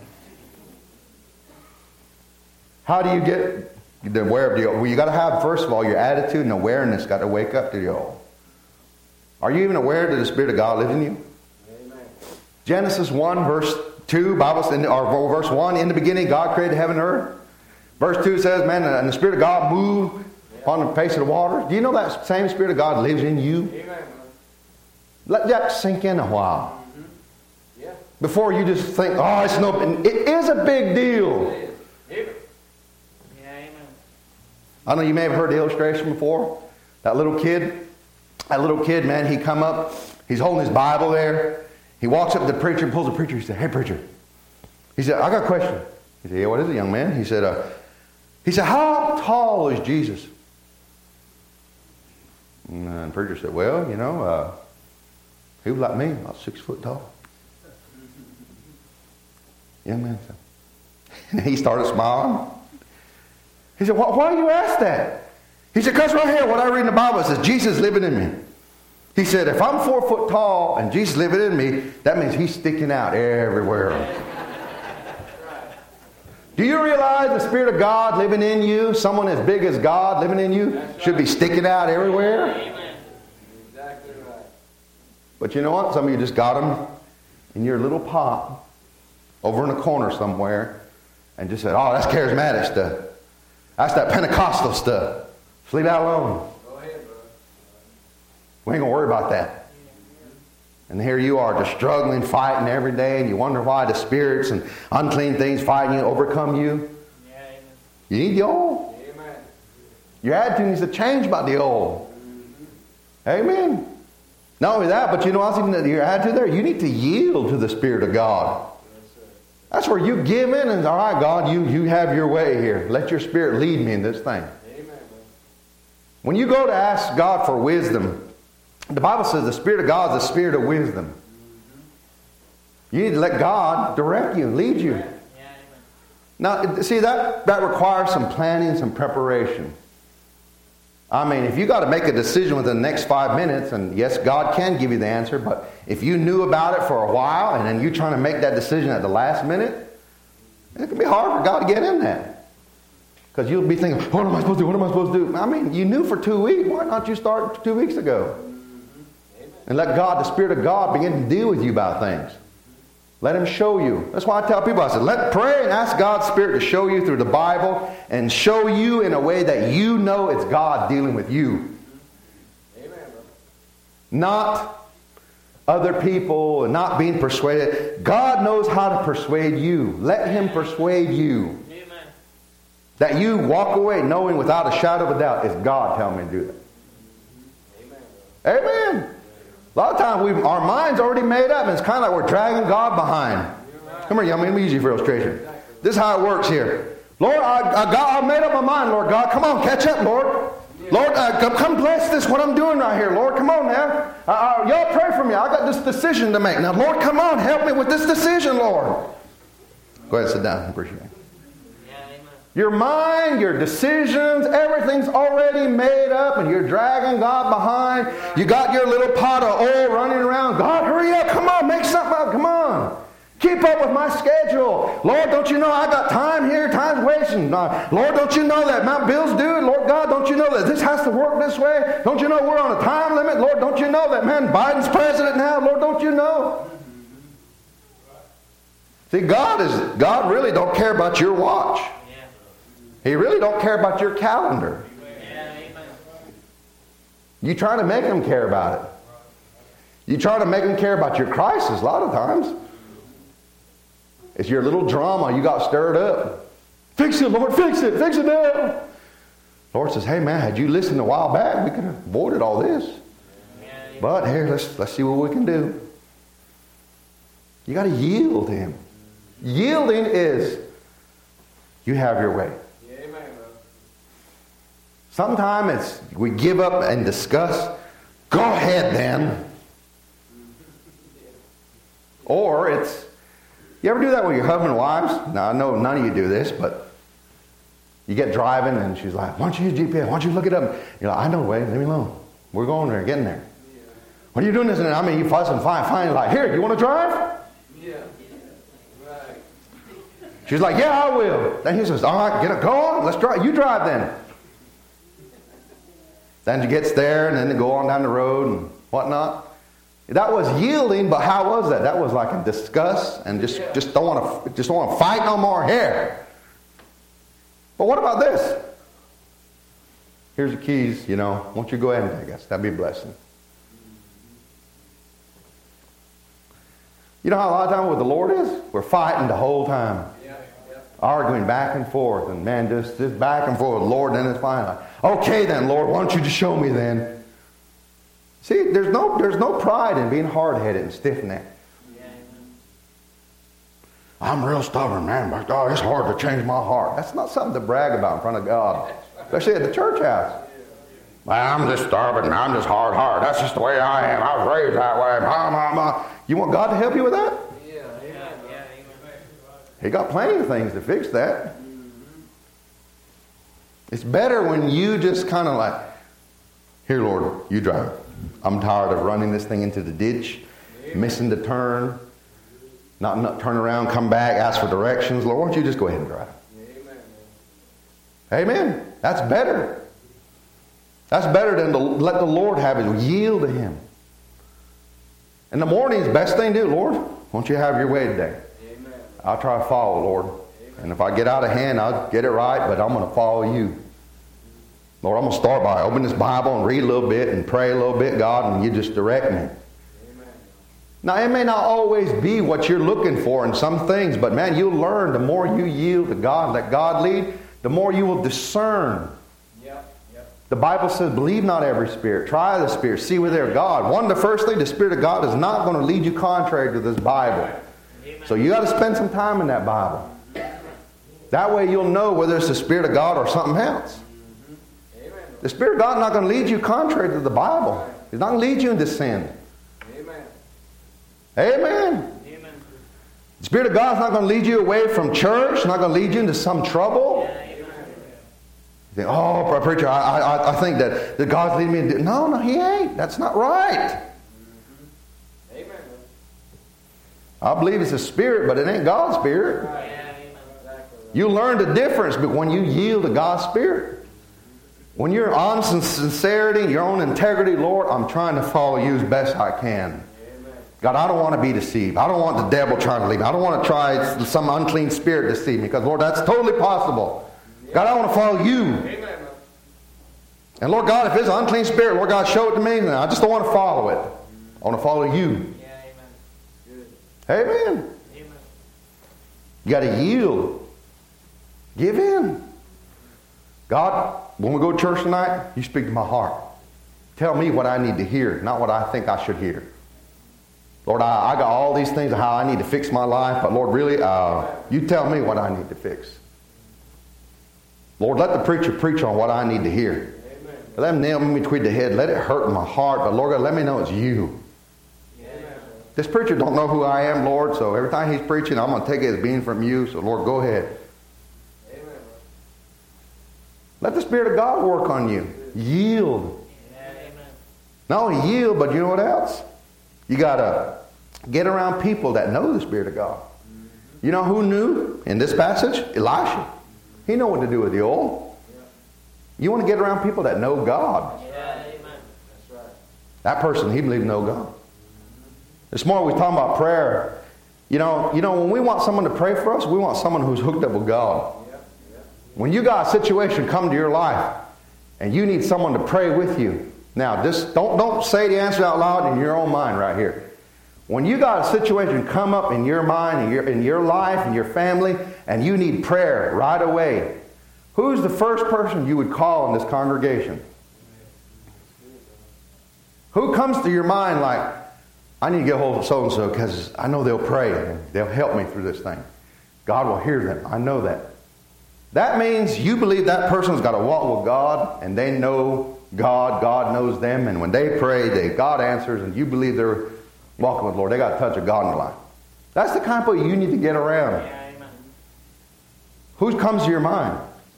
How do you get the aware of the old? Well, you got to have, first of all, your attitude and awareness got to wake up to the old. Are you even aware that the Spirit of God lives in you? Amen. Genesis one, verse two, Bible says, or verse one, in the beginning God created heaven and earth. Verse two says, man, and the Spirit of God moved on the face of the water. Do you know that same Spirit of God lives in you? Amen. Let that sink in a while. Mm-hmm. Yeah. Before you just think, oh, it's no, it is a big deal. I know you may have heard the illustration before. That little kid, that little kid, man, he come up, he's holding his Bible there. He walks up to the preacher and pulls the preacher. He said, hey, preacher. He said, I got a question. He said, yeah, what is it, young man? He said, uh, he said, how tall is Jesus? And the preacher said, well, you know, uh, he was like me, about six foot tall. Young man said, and he started smiling. He said, why, why do you ask that? He said, because right here, what I read in the Bible, it says, Jesus living in me. He said, if I'm four foot tall and Jesus living in me, that means He's sticking out everywhere. Do you realize the Spirit of God living in you, someone as big as God living in you, should be sticking out everywhere? Amen. Exactly right. But you know what? Some of you just got them in your little pot over in a corner somewhere and just said, oh, that's charismatic stuff. That's that Pentecostal stuff. Just leave that alone. Go ahead, bro. We ain't going to worry about that. And here you are just struggling, fighting every day, and you wonder why the spirits and unclean things fighting you overcome you. Yeah, amen. You need the oil. Amen. Your attitude needs to change about the oil. Amen. Not only that, but you know what's even your attitude there? You need to yield to the Spirit of God. That's where you give in and, all right, God, you, you have your way here. Let your Spirit lead me in this thing. Amen. When you go to ask God for wisdom, the Bible says the Spirit of God is the Spirit of wisdom. You need to let God direct you and lead you. Yeah, amen. Now, see, that, that requires some planning, some preparation. I mean, if you got to make a decision within the next five minutes, and yes, God can give you the answer, but if you knew about it for a while and then you're trying to make that decision at the last minute, it can be hard for God to get in that. Because you'll be thinking, what am I supposed to do? What am I supposed to do? I mean, you knew for two weeks. Why not you start two weeks ago? And let God, the Spirit of God, begin to deal with you about things. Let Him show you. That's why I tell people, I said, let pray and ask God's Spirit to show you through the Bible and show you in a way that you know it's God dealing with you. Amen, bro. Not other people and not being persuaded. God knows how to persuade you. Let Him persuade you. Amen. That you walk away knowing without a shadow of a doubt it's God telling me to do that. Amen, bro. Amen. A lot of times we've, our mind's already made up, and it's kind of like we're dragging God behind. Come here, young man. Let me use you for illustration. This is how it works here. Lord, I, I, got, I made up my mind, Lord God. Come on, catch up, Lord. Lord, uh, come, come bless this, what I'm doing right here. Lord, come on now. Uh, uh, y'all pray for me. I got this decision to make. Now, Lord, come on. Help me with this decision, Lord. Go ahead, sit down. I appreciate it. Your mind, your decisions, everything's already made up and you're dragging God behind. You got your little pot of oil running around. God, hurry up. Come on, make something up. Come on. Keep up with my schedule. Lord, don't you know I got time here? Time's wasting. Uh, Lord, don't you know that my bill's due? Lord God, don't you know that this has to work this way? Don't you know we're on a time limit? Lord, don't you know that, man, Biden's president now? Lord, don't you know? See, God is God really don't care about your watch. He really don't care about your calendar. You try to make Him care about it. You try to make Him care about your crisis a lot of times. It's your little drama you got stirred up. Fix it, Lord, fix it, fix it now. Lord says, hey man, had you listened a while back, we could have avoided all this. But here, let's let's see what we can do. You got to yield to Him. Yielding is you have your way. Sometimes it's we give up and discuss. Go ahead then. Or it's, you ever do that with your husband and wives? Now I know none of you do this, but you get driving and she's like, why don't you use G P S? Why don't you look it up? You're like, I know the way, leave me alone. We're going there, getting there. What are you doing this? And I mean, you fuss and find, finally like, here, you want to drive? Yeah. Right. She's like, yeah, I will. Then he says, all right, get it, go on, let's drive. You drive then. Then she gets there, and then they go on down the road and whatnot. That was yielding, but how was that? That was like a disgust and just, just don't want to just don't want to fight no more here. But what about this? Here's the keys, you know. Why don't you go ahead and take us? That'd be a blessing. You know how a lot of times with the Lord is? We're fighting the whole time. Arguing back and forth, and man, just, just back and forth. Lord, then it's fine. Like, okay, then, Lord, why don't you just show me then? See, there's no there's no pride in being hard-headed and stiff-necked. Yeah, I'm real stubborn, man. But God, it's hard to change my heart. That's not something to brag about in front of God, especially at the church house. Well, I'm just stubborn. I'm just hard-hearted. That's just the way I am. I was raised that way. Blah, blah, blah. You want God to help you with that? He got plenty of things to fix that. It's better when you just kind of like, here, Lord, you drive. I'm tired of running this thing into the ditch, missing the turn, not, not turn around, come back, ask for directions. Lord, why don't you just go ahead and drive? Amen. Amen. That's better. That's better than to let the Lord have it. Yield to Him. In the morning, the best thing to do, Lord, why don't you have your way today? I'll try to follow, Lord. And if I get out of hand, I'll get it right, but I'm going to follow you. Lord, I'm going to start by opening this Bible and read a little bit and pray a little bit, God, and you just direct me. Amen. Now, it may not always be what you're looking for in some things, but man, you'll learn the more you yield to God, let God lead, the more you will discern. Yep, yep. The Bible says, believe not every spirit. Try the spirit. See whether they're God. One, the first thing, the Spirit of God is not going to lead you contrary to this Bible. Amen. So you got to spend some time in that Bible. That way you'll know whether it's the Spirit of God or something else. Amen. The Spirit of God is not going to lead you contrary to the Bible. He's not going to lead you into sin. Amen. Amen. Amen. The Spirit of God is not going to lead you away from church. Not going to lead you into some trouble. Yeah, amen. You think, oh, preacher, I, I, I think that, that God's leading me into... No, no, He ain't. That's not right. Amen. I believe it's a spirit, but it ain't God's spirit. Yeah, amen. Exactly. You learn the difference when you yield to God's Spirit. When you're honest and sincerity, your own integrity, Lord, I'm trying to follow you as best I can. Amen. God, I don't want to be deceived. I don't want the devil trying to lead me. I don't want to try some unclean spirit to deceive me. Because, Lord, that's totally possible. God, I want to follow you. Amen. And, Lord God, if it's an unclean spirit, Lord God, show it to me. And I just don't want to follow it. I want to follow you. Yeah, amen. Good. Amen. Amen. You got to yield. Give in. God, when we go to church tonight, you speak to my heart. Tell me what I need to hear, not what I think I should hear. Lord, I, I got all these things of how I need to fix my life, but Lord, really, uh, you tell me what I need to fix. Lord, let the preacher preach on what I need to hear. Amen. Let him nail me between the head. Let it hurt in my heart, but Lord God, let me know it's you. Amen. This preacher don't know who I am, Lord, so every time he's preaching, I'm going to take it as being from you. So Lord, go ahead. Amen. Let the Spirit of God work on you. Yield. Yeah, amen. Not only yield, but you know what else? You got to get around people that know the Spirit of God. You know who knew in this passage? Elisha. He knew what to do with the oil. You want to get around people that know God. Yeah, amen. That's right. That person, he believed know God. This morning we're talking about prayer. You know, you know, when we want someone to pray for us, we want someone who's hooked up with God. Yeah, yeah. When you got a situation come to your life and you need someone to pray with you. Now, just don't, don't say the answer out loud in your own mind right here. When you got a situation come up in your mind, in your, in your life, in your family, and you need prayer right away, who's the first person you would call in this congregation? Who comes to your mind like, I need to get a hold of so-and-so because I know they'll pray and they'll help me through this thing. God will hear them. I know that. That means you believe that person's got to walk with God and they know God. God knows them. And when they pray, they, God answers and you believe they're walking with the Lord. They got a touch of God in their life. That's the kind of people you need to get around. Yeah, amen. Who comes to your mind?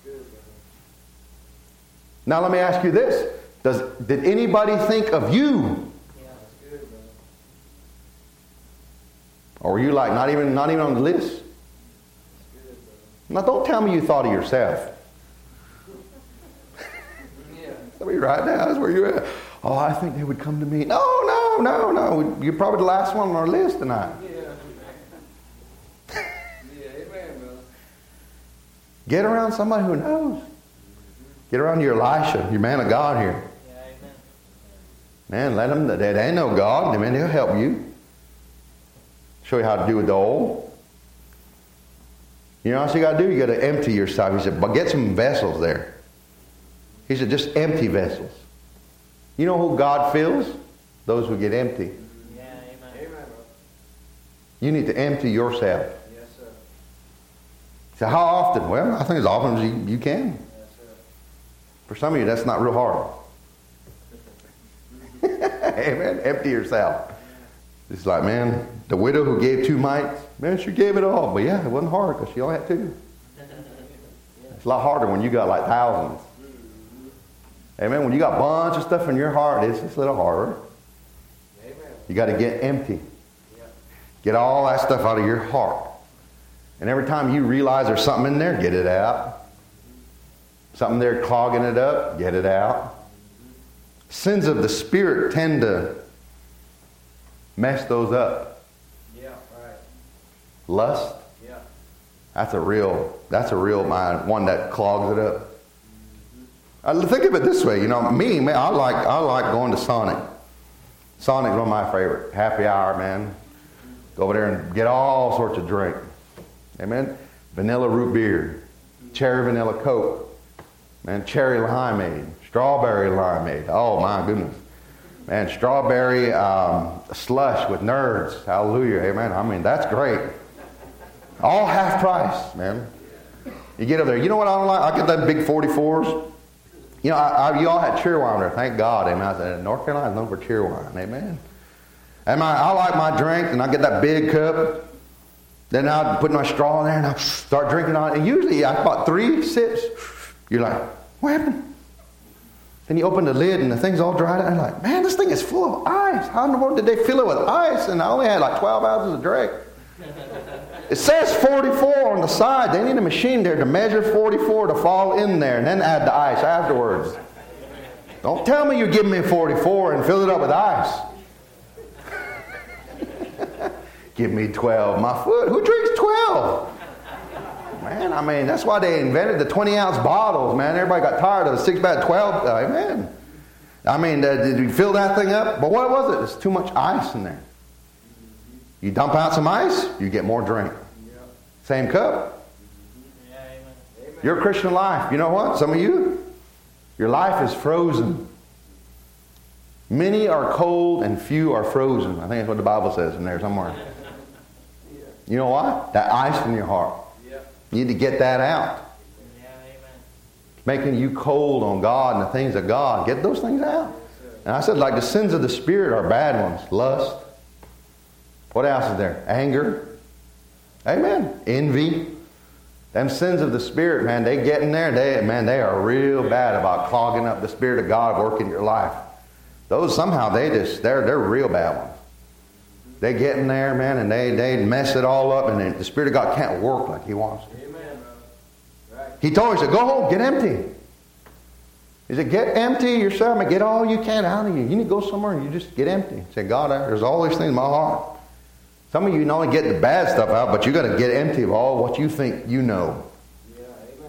Now let me ask you this. Does, did anybody think of you? Yeah, that's good, brother. Or were you like not even not even on the list? That's good, brother. Now don't tell me you thought of yourself. Yeah. Tell me right now, that's where you're at. Oh, I think they would come to me. No, no, no, no. You're probably the last one on our list tonight. Yeah. Yeah, amen, brother. Get around somebody who knows. Get around your Elisha, your man of God here. Yeah, amen. Man, let them, they, they know God. Man, they'll help you. Show you how to do with the oil. You know what else you got to do? You got to empty yourself. He said, but get some vessels there. He said, just empty vessels. You know who God fills? Those who get empty. Yeah, amen. Amen, brother. You need to empty yourself. Yes, sir. So how often? Well, I think as often as you, you can. Yes, sir. For some of you, that's not real hard. Amen. Empty yourself. It's like, man, the widow who gave two mites, man, she gave it all. But yeah, it wasn't hard because she only had two. It's a lot harder when you got like thousands. Amen. When you got a bunch of stuff in your heart, it's just a little harder. Amen. You got to get empty. Yeah. Get all that stuff out of your heart. And every time you realize there's something in there, get it out. Something there clogging it up, get it out. Sins of the Spirit tend to mess those up. Yeah, right. Lust, Yeah. that's a real, that's a real mind, one that clogs it up. I think of it this way, you know, me, man, I like, I like going to Sonic. Sonic's one of my favorite. Happy hour, man. Go over there and get all sorts of drink. Amen. Vanilla root beer, cherry vanilla Coke, man, cherry limeade, strawberry limeade. Oh my goodness, man, strawberry um, slush with nerds. Hallelujah, amen. I mean, that's great. All half price, man. You get over there. You know what I don't like? I get them big forty-fours. You know, I, I, you all had cheer wine there. Thank God, amen. I said, North Carolina is known for cheer wine, amen. And my, I like my drink, and I get that big cup. Then I'd put my straw in there and I'd start drinking on it. And usually I about three sips. You're like, what happened? Then you open the lid and the thing's all dried out. And you're like, man, this thing is full of ice. How in the world did they fill it with ice? And I only had like twelve ounces of drink. It says forty-four on the side. They need a machine there to measure forty-four to fall in there and then add the ice afterwards. Don't tell me you're giving me forty-four and fill it up with ice. Give me twelve. My foot. Who drinks twelve? Man, I mean, that's why they invented the twenty ounce bottles, man. Everybody got tired of the six pack twelve. Amen. I mean, uh, did you fill that thing up? But what was it? There's too much ice in there. You dump out some ice, you get more drink. Same cup. Your Christian life, you know what? Some of you, your life is frozen. Many are cold and few are frozen. I think that's what the Bible says in there somewhere. You know what? That ice in your heart. You need to get that out. It's making you cold on God and the things of God. Get those things out. And I said, like the sins of the Spirit are bad ones. Lust. What else is there? Anger. Amen. Envy. Them sins of the Spirit, man, they get in there. They, man, they are real bad about clogging up the Spirit of God working your life. Those somehow, they just, they're, they're real bad ones. They get in there, man, and they, they mess it all up, and then the Spirit of God can't work like He wants to. Amen, right. He told me, He said, go home, get empty. He said, get empty yourself, and get all you can out of you. You need to go somewhere and you just get empty. He said, God, there's all these things in my heart. Some of you not only get the bad stuff out, but you got to get empty of all what you think you know. Yeah, amen.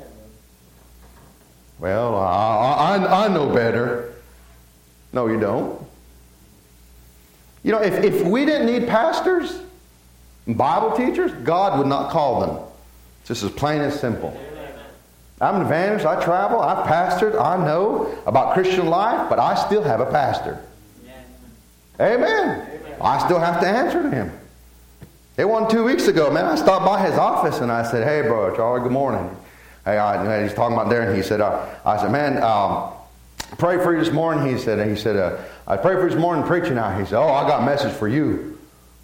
Well, I, I, I know better. No, you don't. You know, if, if we didn't need pastors and Bible teachers, God would not call them. It's just as plain and simple. I'm an evangelist. I travel. I've pastored. I know about Christian life, but I still have a pastor. Amen. I still have to answer to him. It wasn't two weeks ago, man. I stopped by his office and I said, hey, bro, Charlie, good morning. Hey, I, he's talking about there, and he said, uh, I said, man, um, pray for you this morning. He said, he said, uh, I prayed for you this morning preaching now. He said, oh, I got a message for you.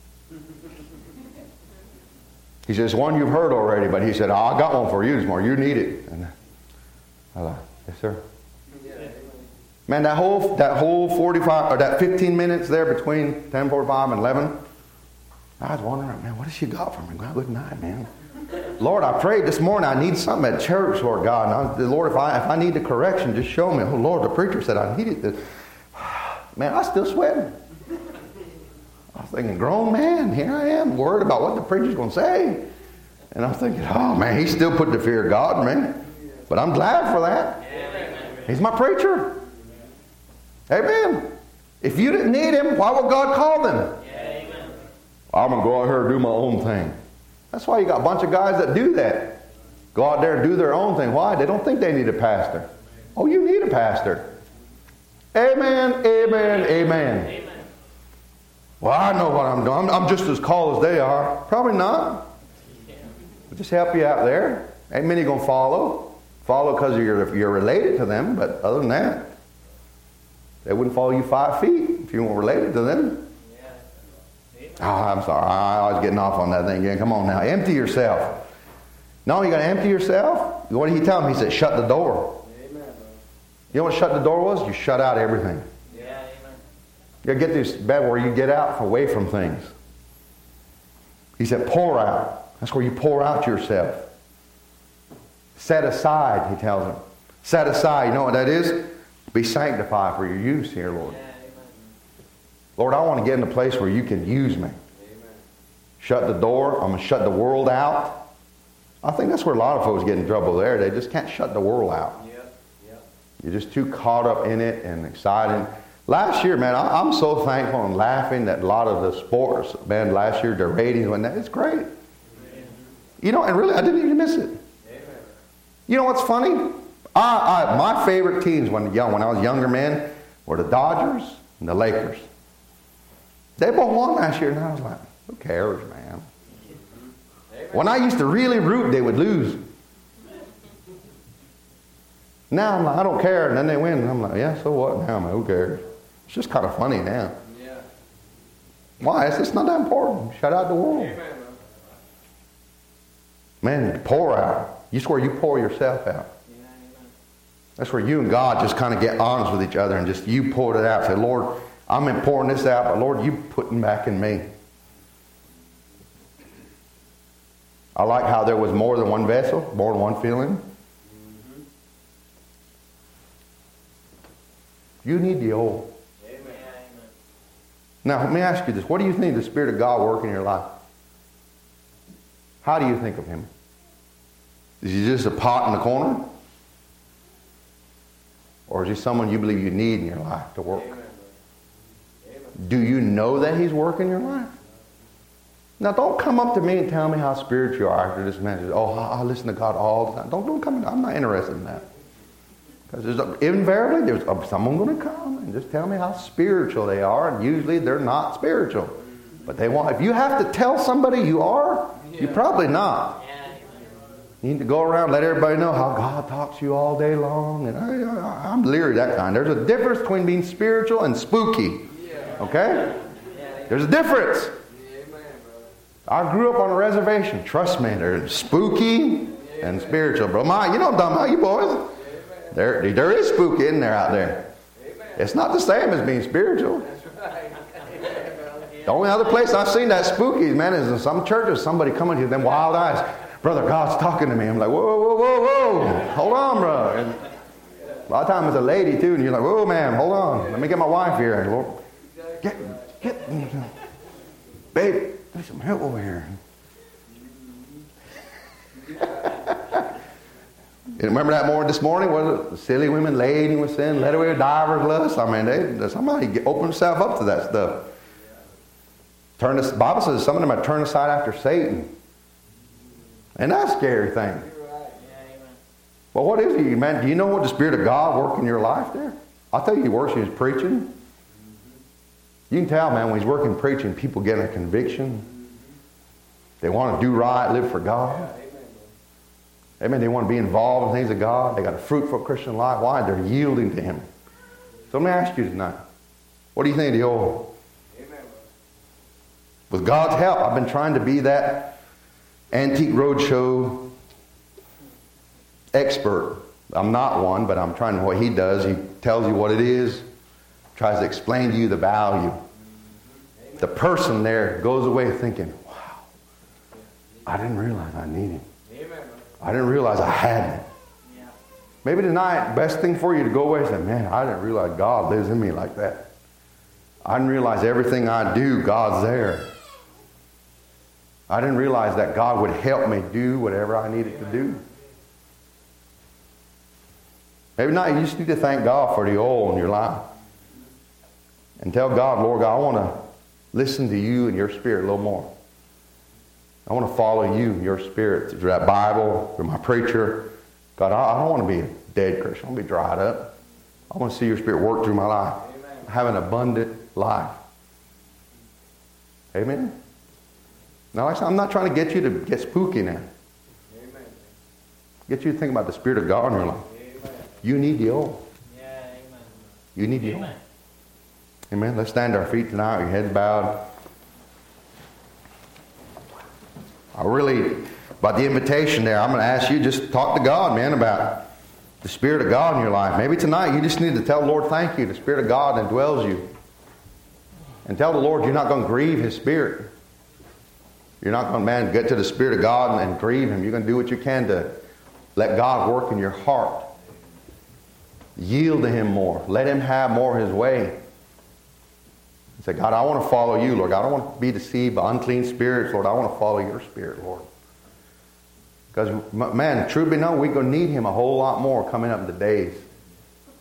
He said, it's one you've heard already, but he said, oh, I got one for you this morning. You need it. And I was like, yes, sir. Man, that whole that whole forty-five or that fifteen minutes there between ten forty-five and eleven, I was wondering, man, what has she got for me? God, good night, man. Lord, I prayed this morning. I need something at church, Lord God. And I, Lord, if I if I need the correction, just show me. Oh, Lord, the preacher said I needed this. Man, I was still sweating. I was thinking, grown man, here I am, worried about what the preacher's going to say. And I'm thinking, oh, man, he still put the fear of God, man. But I'm glad for that. He's my preacher. Amen. If you didn't need him, why would God call them? I'm going to go out here and do my own thing. That's why you got a bunch of guys that do that. Go out there and do their own thing. Why? They don't think they need a pastor. Oh, you need a pastor. Amen, amen, amen. Amen. Well, I know what I'm doing. I'm, I'm just as called as they are. Probably not. We'll just help you out there. Ain't many going to follow. Follow because you're, you're related to them. But other than that, they wouldn't follow you five feet if you weren't related to them. Oh, I'm sorry. I was getting off on that thing again. Come on now. Empty yourself. No, you got to empty yourself. What did he tell him? He said, shut the door. Amen. You know what shut the door was? You shut out everything. Yeah, amen. You got to get this bed where you get out away from things. He said, pour out. That's where you pour out yourself. Set aside, he tells him. Set aside. You know what that is? Be sanctified for your use here, Lord. Yeah. Lord, I want to get in a place where you can use me. Amen. Shut the door. I'm going to shut the world out. I think that's where a lot of folks get in trouble there. They just can't shut the world out. Yep. Yep. You're just too caught up in it and excited. Last year, man, I, I'm so thankful and laughing that a lot of the sports, man, last year, the ratings went that. It's great. Amen. You know, and really, I didn't even miss it. Amen. You know what's funny? I, I, my favorite teams when, young, when I was younger, man, were the Dodgers and the Lakers. They both won last year, and I was like, who cares, man? Amen. When I used to really root, they would lose. Now I'm like, I don't care, and then they win, and I'm like, yeah, so what now, man? Who cares? It's just kind of funny now. Yeah. Why? It's just not that important. Shut out the world. Amen, man, pour out. That's where you pour yourself out. Yeah, amen. That's where you and God just kind of get honest with each other and just you pour it out. Say, Lord, I'm in pouring this out, but Lord, you putting back in me. I like how there was more than one vessel, more than one feeling. Mm-hmm. You need the oil. Now, let me ask you this. What do you think the Spirit of God work in your life? How do you think of Him? Is He just a pot in the corner? Or is He someone you believe you need in your life to work? Amen. Amen. Do you know that He's working your life? Now, don't come up to me and tell me how spiritual you are after this message. Oh, I listen to God all the time. Don't, don't come. I'm not interested in that. Because invariably, there's someone going to come and just tell me how spiritual they are, and usually they're not spiritual. But they want. If you have to tell somebody you are, you're probably not. You need to go around and let everybody know how God talks to you all day long. And I, I, I'm leery of that kind. There's a difference between being spiritual and spooky. Okay? There's a difference. I grew up on a reservation. Trust me, there's spooky and spiritual. Bro, my, you don't dumb how you boys. There, there is spooky in there out there. Amen. It's not the same as being spiritual. That's right. The only other place I've seen that spooky, man, is in some churches. Somebody coming to them wild eyes. Brother, God's talking to me. I'm like, whoa, whoa, whoa, whoa. Hold on, bro. And a lot of times it's a lady, too. And you're like, whoa, ma'am, hold on. Let me get my wife here. Lord, get, get, babe, there's some help over here. You remember that morning this morning? Was it the silly women laden with sin, led away with divers lust? I mean, they, somebody opened themselves up to that stuff. Turn this, the Bible says some of them have turned aside after Satan. And that's a scary thing. Well, what is he, man? Do you know what the Spirit of God works in your life there? I'll tell you, he works when he's preaching. You can tell, man, when he's working preaching, people get a conviction. They want to do right, live for God. Amen. They want to be involved in things of God. They got a fruitful Christian life. Why? They're yielding to Him. So let me ask you tonight, what do you think of the oil? Amen. With God's help, I've been trying to be that antique roadshow expert. I'm not one, but I'm trying to. What he does, he tells you what it is, tries to explain to you the value. Amen. The person there goes away thinking, wow, I didn't realize I needed Him. I didn't realize I had it. Yeah. Maybe tonight, best thing for you to go away and say, man, I didn't realize God lives in me like that. I didn't realize everything I do, God's there. I didn't realize that God would help me do whatever I needed to do. Maybe not. You just need to thank God for the oil in your life. And tell God, Lord God, I want to listen to you and your Spirit a little more. I want to follow you, your Spirit, through that Bible, through my preacher. God, I don't want to be a dead Christian. I want to be dried up. I want to see your Spirit work through my life. Amen. Have an abundant life. Amen? Now, like I said, I'm not trying to get you to get spooky now. Amen. Get you to think about the Spirit of God in your life. Amen. You need the oil. Yeah, amen. You need the oil. Amen. Amen. Let's stand to our feet tonight, your heads bowed. I really, about the invitation there, I'm going to ask you just talk to God, man, about the Spirit of God in your life. Maybe tonight you just need to tell the Lord, thank you. The Spirit of God indwells you. And tell the Lord you're not going to grieve His Spirit. You're not going to, man, get to the Spirit of God and grieve Him. You're going to do what you can to let God work in your heart. Yield to Him more. Let Him have more of His way. Say, God, I want to follow you, Lord. God, I don't want to be deceived by unclean spirits, Lord. I want to follow your Spirit, Lord. Because, man, truth be known, we're going to need Him a whole lot more coming up in the days.